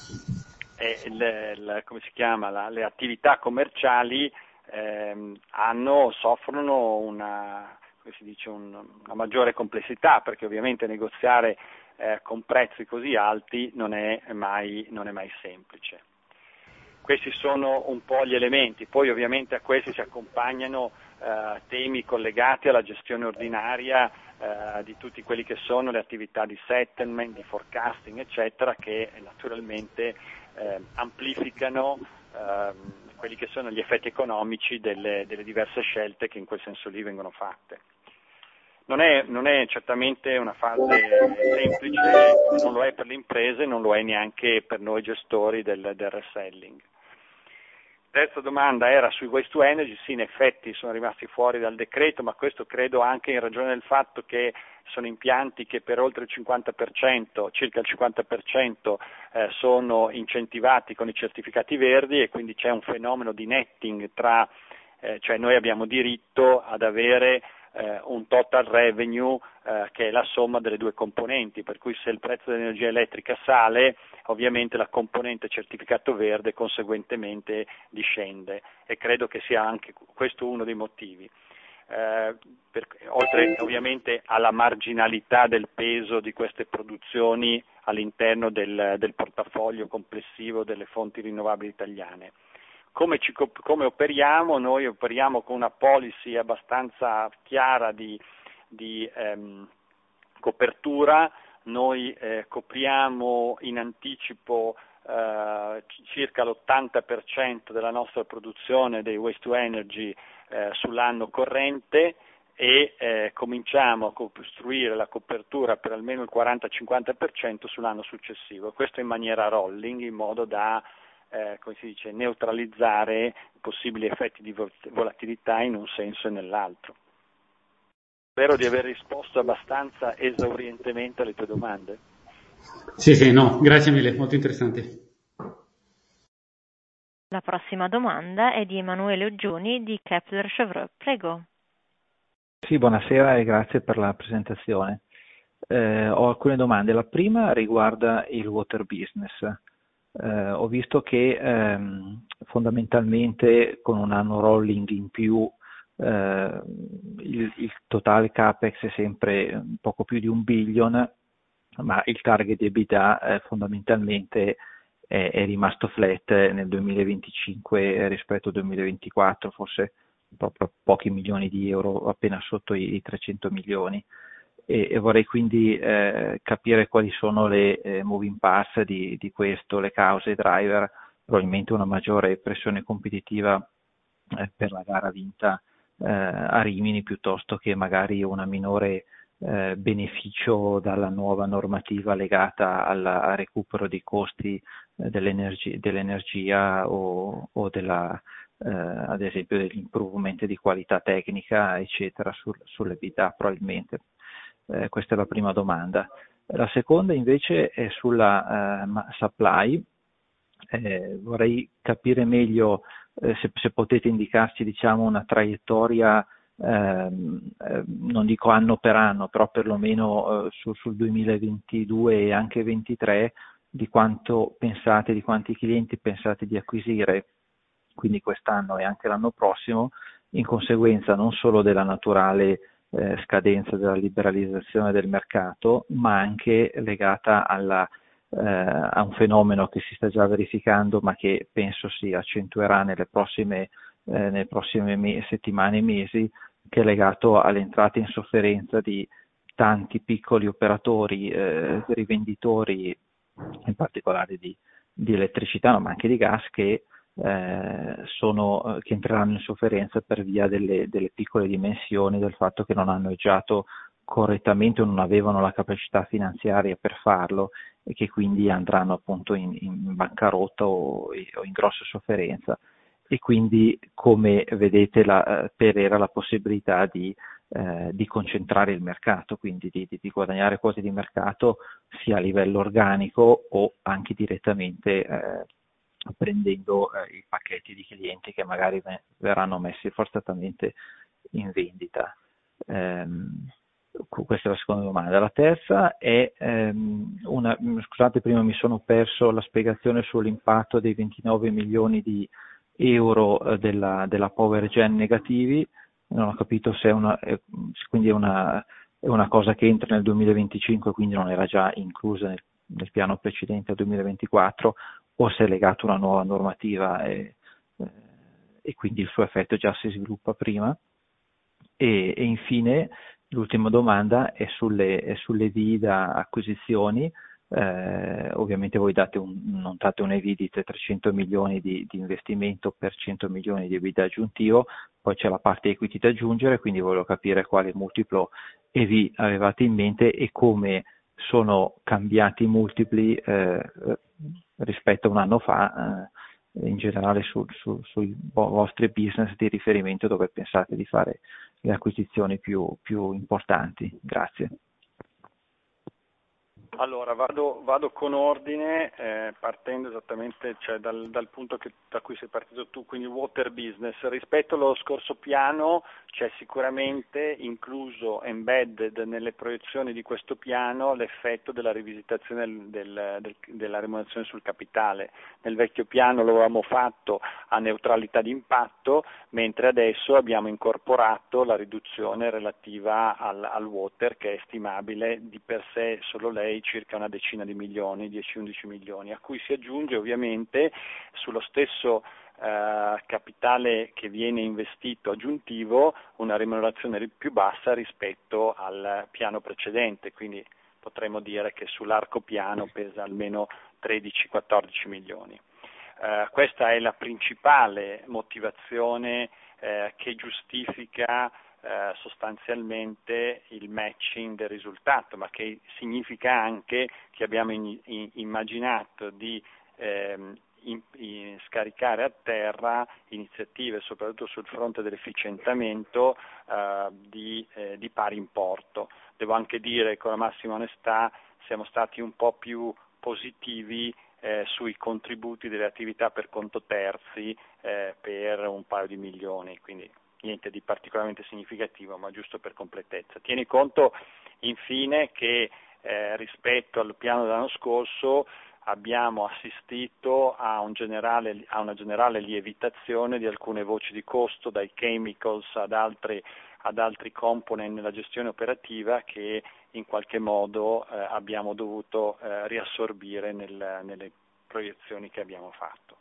è il, il, come si chiama, la, le attività commerciali ehm, hanno, soffrono una, come si dice, un, una maggiore complessità, perché ovviamente negoziare eh, con prezzi così alti non è mai, non è mai semplice. Questi sono un po' gli elementi, poi ovviamente a questi si accompagnano eh, temi collegati alla gestione ordinaria eh, di tutti quelli che sono le attività di settlement, di forecasting, eccetera, che naturalmente eh, amplificano eh, quelli che sono gli effetti economici delle, delle diverse scelte che in quel senso lì vengono fatte. Non è, non è certamente una fase semplice, non lo è per le imprese, non lo è neanche per noi gestori del, del reselling. Terza domanda era sui waste to energy. Sì, in effetti sono rimasti fuori dal decreto, ma questo credo anche in ragione del fatto che sono impianti che per oltre il cinquanta per cento, circa il cinquanta per cento eh, sono incentivati con i certificati verdi e quindi c'è un fenomeno di netting tra, eh, cioè noi abbiamo diritto ad avere eh, un total revenue eh, che è la somma delle due componenti, per cui se il prezzo dell'energia elettrica sale, ovviamente la componente certificato verde conseguentemente discende e credo che sia anche questo uno dei motivi. Eh, per, oltre ovviamente alla marginalità del peso di queste produzioni all'interno del, del portafoglio complessivo delle fonti rinnovabili italiane. Come, ci, come operiamo? Noi operiamo con una policy abbastanza chiara di, di ehm, copertura. Noi eh, copriamo in anticipo eh, circa l'ottanta per cento della nostra produzione dei waste to energy eh, sull'anno corrente e eh, cominciamo a costruire la copertura per almeno il quaranta cinquanta per cento sull'anno successivo. Questo in maniera rolling, in modo da eh, come si dice, neutralizzare possibili effetti di volatilità in un senso e nell'altro. Spero di aver risposto abbastanza esaurientemente alle tue domande. Sì, sì, no, grazie mille, molto interessante. La prossima domanda è di Emanuele Oggioni di Kepler Cheuvreux. Prego. Sì, buonasera e grazie per la presentazione. Eh, ho alcune domande. La prima riguarda il water business. Eh, ho visto che ehm, fondamentalmente con un anno rolling in più eh, il, il totale capex è sempre poco più di un billion, ma il target di EBITDA eh, fondamentalmente è, è rimasto flat nel duemilaventicinque rispetto al duemilaventiquattro, forse proprio pochi milioni di euro, appena sotto i, i trecento milioni. E, e vorrei quindi eh, capire quali sono le eh, moving parts di, di questo, le cause, i driver, probabilmente una maggiore pressione competitiva eh, per la gara vinta eh, a Rimini piuttosto che magari una minore eh, beneficio dalla nuova normativa legata al, al recupero dei costi eh, dell'energia, dell'energia o, o della, eh, ad esempio degli improvement di qualità tecnica, eccetera, sul, sull'EBITDA probabilmente. Eh, questa è la prima domanda. La seconda invece è sulla eh, supply. Eh, vorrei capire meglio eh, se, se potete indicarci, diciamo, una traiettoria, ehm, eh, non dico anno per anno, però perlomeno eh, su, sul duemilaventidue e anche ventitré, di quanto pensate, di quanti clienti pensate di acquisire, quindi quest'anno e anche l'anno prossimo, in conseguenza non solo della naturale eh, scadenza della liberalizzazione del mercato, ma anche legata alla Eh, a un fenomeno che si sta già verificando, ma che penso si accentuerà nelle prossime, eh, nelle prossime me- settimane e mesi, che è legato all'entrata in sofferenza di tanti piccoli operatori, eh, rivenditori, in particolare di, di elettricità, ma anche di gas, che, eh, sono, che entreranno in sofferenza per via delle, delle piccole dimensioni, del fatto che non hanno eggiato correttamente o non avevano la capacità finanziaria per farlo, e che quindi andranno appunto in, in bancarotta o, o in grossa sofferenza. E quindi, come vedete, la, per era la possibilità di, eh, di concentrare il mercato, quindi di, di, di guadagnare quote di mercato sia a livello organico o anche direttamente eh, prendendo eh, i pacchetti di clienti che magari verranno messi forzatamente in vendita. Ehm, Questa è la seconda domanda. La terza è ehm, una, scusate, prima mi sono perso la spiegazione sull'impatto dei ventinove milioni di euro eh, della, della Power Gen negativi. Non ho capito se è una, è, quindi è una, è una cosa che entra nel duemilaventicinque, quindi non era già inclusa nel, nel piano precedente al duemilaventiquattro, o se è legato a una nuova normativa e, eh, e quindi il suo effetto già si sviluppa prima. E, e infine l'ultima domanda è sulle, è sulle V I da acquisizioni. Eh, ovviamente voi date un, non date un E V di trecento milioni di, di investimento per cento milioni di EBITDA aggiuntivo, poi c'è la parte equity da aggiungere, quindi volevo capire quale multiplo E V avevate in mente e come sono cambiati i multipli eh, rispetto a un anno fa, eh, in generale su, su, sui vostri business di riferimento dove pensate di fare le acquisizioni più, più importanti. Grazie. Allora, vado, vado con ordine, eh, partendo esattamente cioè, dal, dal punto che, da cui sei partito tu, quindi water business. Rispetto allo scorso piano c'è sicuramente incluso, embedded nelle proiezioni di questo piano, l'effetto della rivisitazione del, del, del, della remunerazione sul capitale. Nel vecchio piano lo avevamo fatto a neutralità di impatto, mentre adesso abbiamo incorporato la riduzione relativa al, al water, che è stimabile di per sé solo lei circa una decina di milioni, dieci undici milioni, a cui si aggiunge ovviamente sullo stesso eh, capitale che viene investito aggiuntivo una remunerazione più bassa rispetto al piano precedente, quindi potremmo dire che sull'arco piano pesa almeno tredici quattordici milioni. Eh, questa è la principale motivazione eh, che giustifica Eh, sostanzialmente il matching del risultato, ma che significa anche che abbiamo in, in, immaginato di ehm, in, in scaricare a terra iniziative soprattutto sul fronte dell'efficientamento eh, di, eh, di pari importo. Devo anche dire con la massima onestà siamo stati un po' più positivi eh, sui contributi delle attività per conto terzi eh, per un paio di milioni, quindi niente di particolarmente significativo, ma giusto per completezza. Tieni conto infine che eh, rispetto al piano dell'anno scorso abbiamo assistito a, un generale, a una generale lievitazione di alcune voci di costo, dai chemicals ad altri, ad altri component nella gestione operativa che in qualche modo eh, abbiamo dovuto eh, riassorbire nel, nelle proiezioni che abbiamo fatto.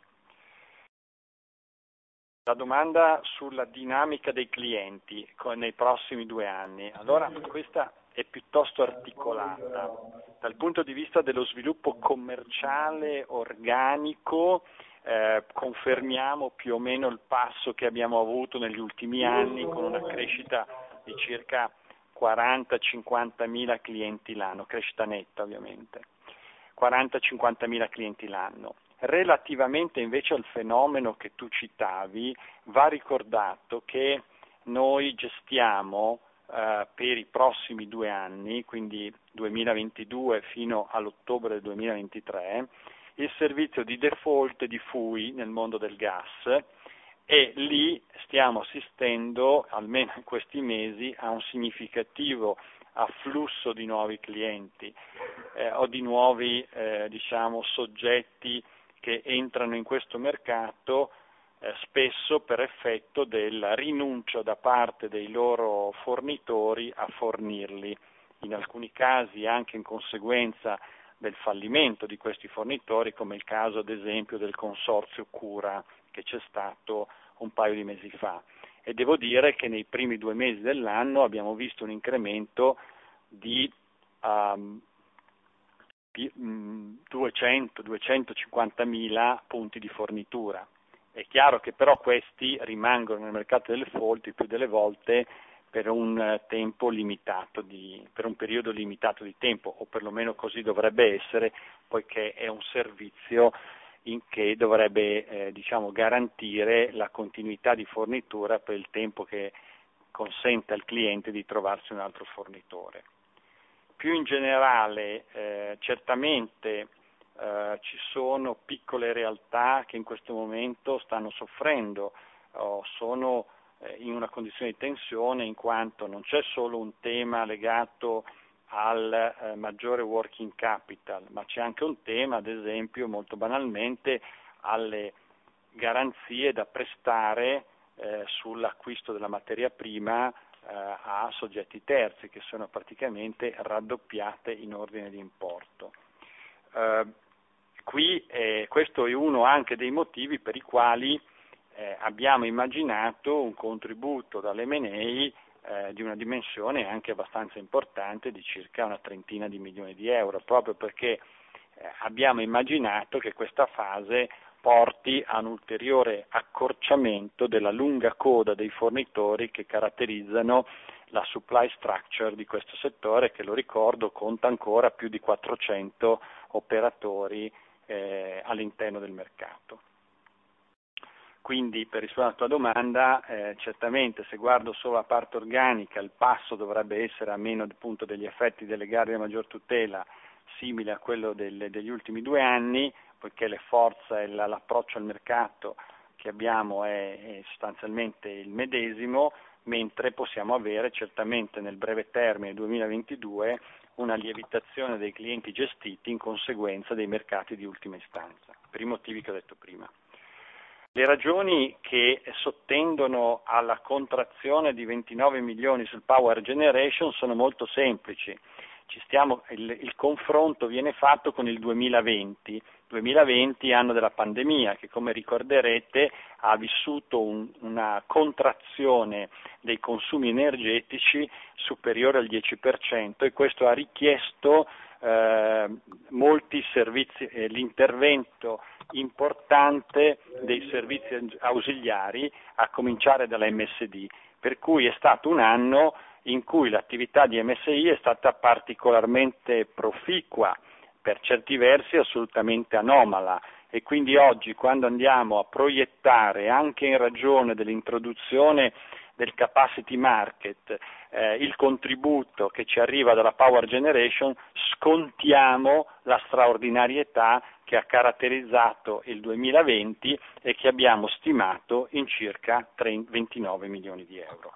La domanda sulla dinamica dei clienti nei prossimi due anni. Allora, questa è piuttosto articolata. Dal punto di vista dello sviluppo commerciale organico, eh, confermiamo più o meno il passo che abbiamo avuto negli ultimi anni con una crescita di circa quaranta cinquanta mila clienti l'anno, crescita netta ovviamente. quaranta cinquanta mila clienti l'anno. Relativamente invece al fenomeno che tu citavi, va ricordato che noi gestiamo eh, per i prossimi due anni, quindi duemilaventidue fino all'ottobre del duemilaventitré, il servizio di default di F U I nel mondo del gas, e lì stiamo assistendo, almeno in questi mesi, a un significativo afflusso di nuovi clienti eh, o di nuovi eh, diciamo, soggetti che entrano in questo mercato, eh, spesso per effetto del rinuncio da parte dei loro fornitori a fornirli, in alcuni casi anche in conseguenza del fallimento di questi fornitori, come il caso ad esempio del consorzio Cura che c'è stato un paio di mesi fa. E devo dire che nei primi due mesi dell'anno abbiamo visto un incremento di um, duecento duecentocinquantamila punti di fornitura. È chiaro che però questi rimangono nel mercato del default il più delle volte per un tempo limitato, di, per un periodo limitato di tempo, o perlomeno così dovrebbe essere, poiché è un servizio in che dovrebbe eh, diciamo, garantire la continuità di fornitura per il tempo che consente al cliente di trovarsi un altro fornitore. Più in generale, eh, certamente eh, ci sono piccole realtà che in questo momento stanno soffrendo o sono eh, in una condizione di tensione, in quanto non c'è solo un tema legato al eh, maggiore working capital, ma c'è anche un tema, ad esempio, molto banalmente, alle garanzie da prestare eh, sull'acquisto della materia prima eh, a soggetti terzi, che sono praticamente raddoppiate in ordine di importo. Eh, qui eh, questo è uno anche dei motivi per i quali eh, abbiamo immaginato un contributo dall'M and A Eh, di una dimensione anche abbastanza importante, di circa una trentina di milioni di euro, proprio perché eh, abbiamo immaginato che questa fase porti a un ulteriore accorciamento della lunga coda dei fornitori che caratterizzano la supply structure di questo settore, che, lo ricordo, conta ancora più di quattrocento operatori eh, all'interno del mercato. Quindi, per rispondere alla tua domanda, eh, certamente se guardo solo la parte organica, il passo dovrebbe essere, a meno appunto degli effetti delle gare di maggior tutela, simile a quello del, degli ultimi due anni, poiché le forze e la, l'approccio al mercato che abbiamo è, è sostanzialmente il medesimo, mentre possiamo avere certamente nel breve termine duemilaventidue una lievitazione dei clienti gestiti in conseguenza dei mercati di ultima istanza, per i motivi che ho detto prima. Le ragioni che sottendono alla contrazione di ventinove milioni sul Power Generation sono molto semplici. Ci stiamo, il, il confronto viene fatto con il duemilaventi, duemilaventi anno della pandemia, che come ricorderete ha vissuto un, una contrazione dei consumi energetici superiore al dieci per cento, e questo ha richiesto eh, molti servizi, eh, l'intervento importante dei servizi ausiliari, a cominciare dalla M S D, per cui è stato un anno in cui l'attività di M S I è stata particolarmente proficua, per certi versi assolutamente anomala, e quindi oggi, quando andiamo a proiettare, anche in ragione dell'introduzione del capacity market, eh, il contributo che ci arriva dalla power generation, scontiamo la straordinarietà che ha caratterizzato il duemilaventi e che abbiamo stimato in circa ventinove milioni di euro.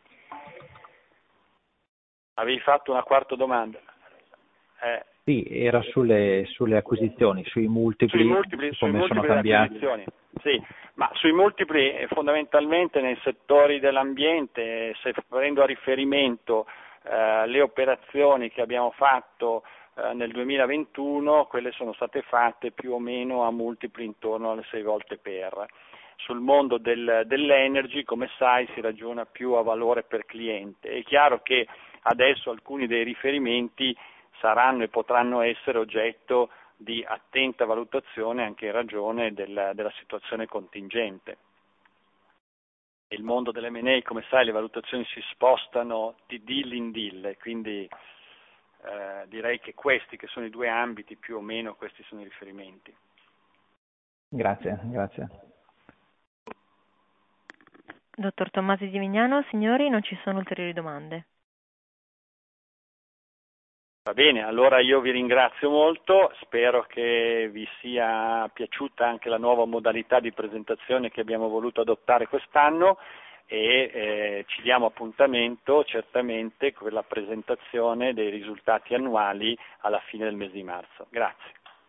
Avevi fatto una quarta domanda? Eh, sì, era sulle, sulle acquisizioni, sui multipli, sui multipli, come sui sono multipli cambiati. Sì, ma sui multipli fondamentalmente nei settori dell'ambiente, se prendo a riferimento eh, le operazioni che abbiamo fatto eh, nel duemilaventuno, quelle sono state fatte più o meno a multipli intorno alle sei volte per. Sul mondo del, dell'energy, come sai, si ragiona più a valore per cliente. È chiaro che adesso alcuni dei riferimenti saranno e potranno essere oggetto di attenta valutazione anche in ragione del, della situazione contingente. Il mondo dell'M and A, come sai, le valutazioni si spostano di deal in deal, quindi eh, direi che questi, che sono i due ambiti, più o meno questi sono i riferimenti. Grazie, grazie. Dottor Tommasi di Vignano, signori, non ci sono ulteriori domande. Va bene, allora io vi ringrazio molto, spero che vi sia piaciuta anche la nuova modalità di presentazione che abbiamo voluto adottare quest'anno e eh, ci diamo appuntamento certamente con la presentazione dei risultati annuali alla fine del mese di marzo. Grazie.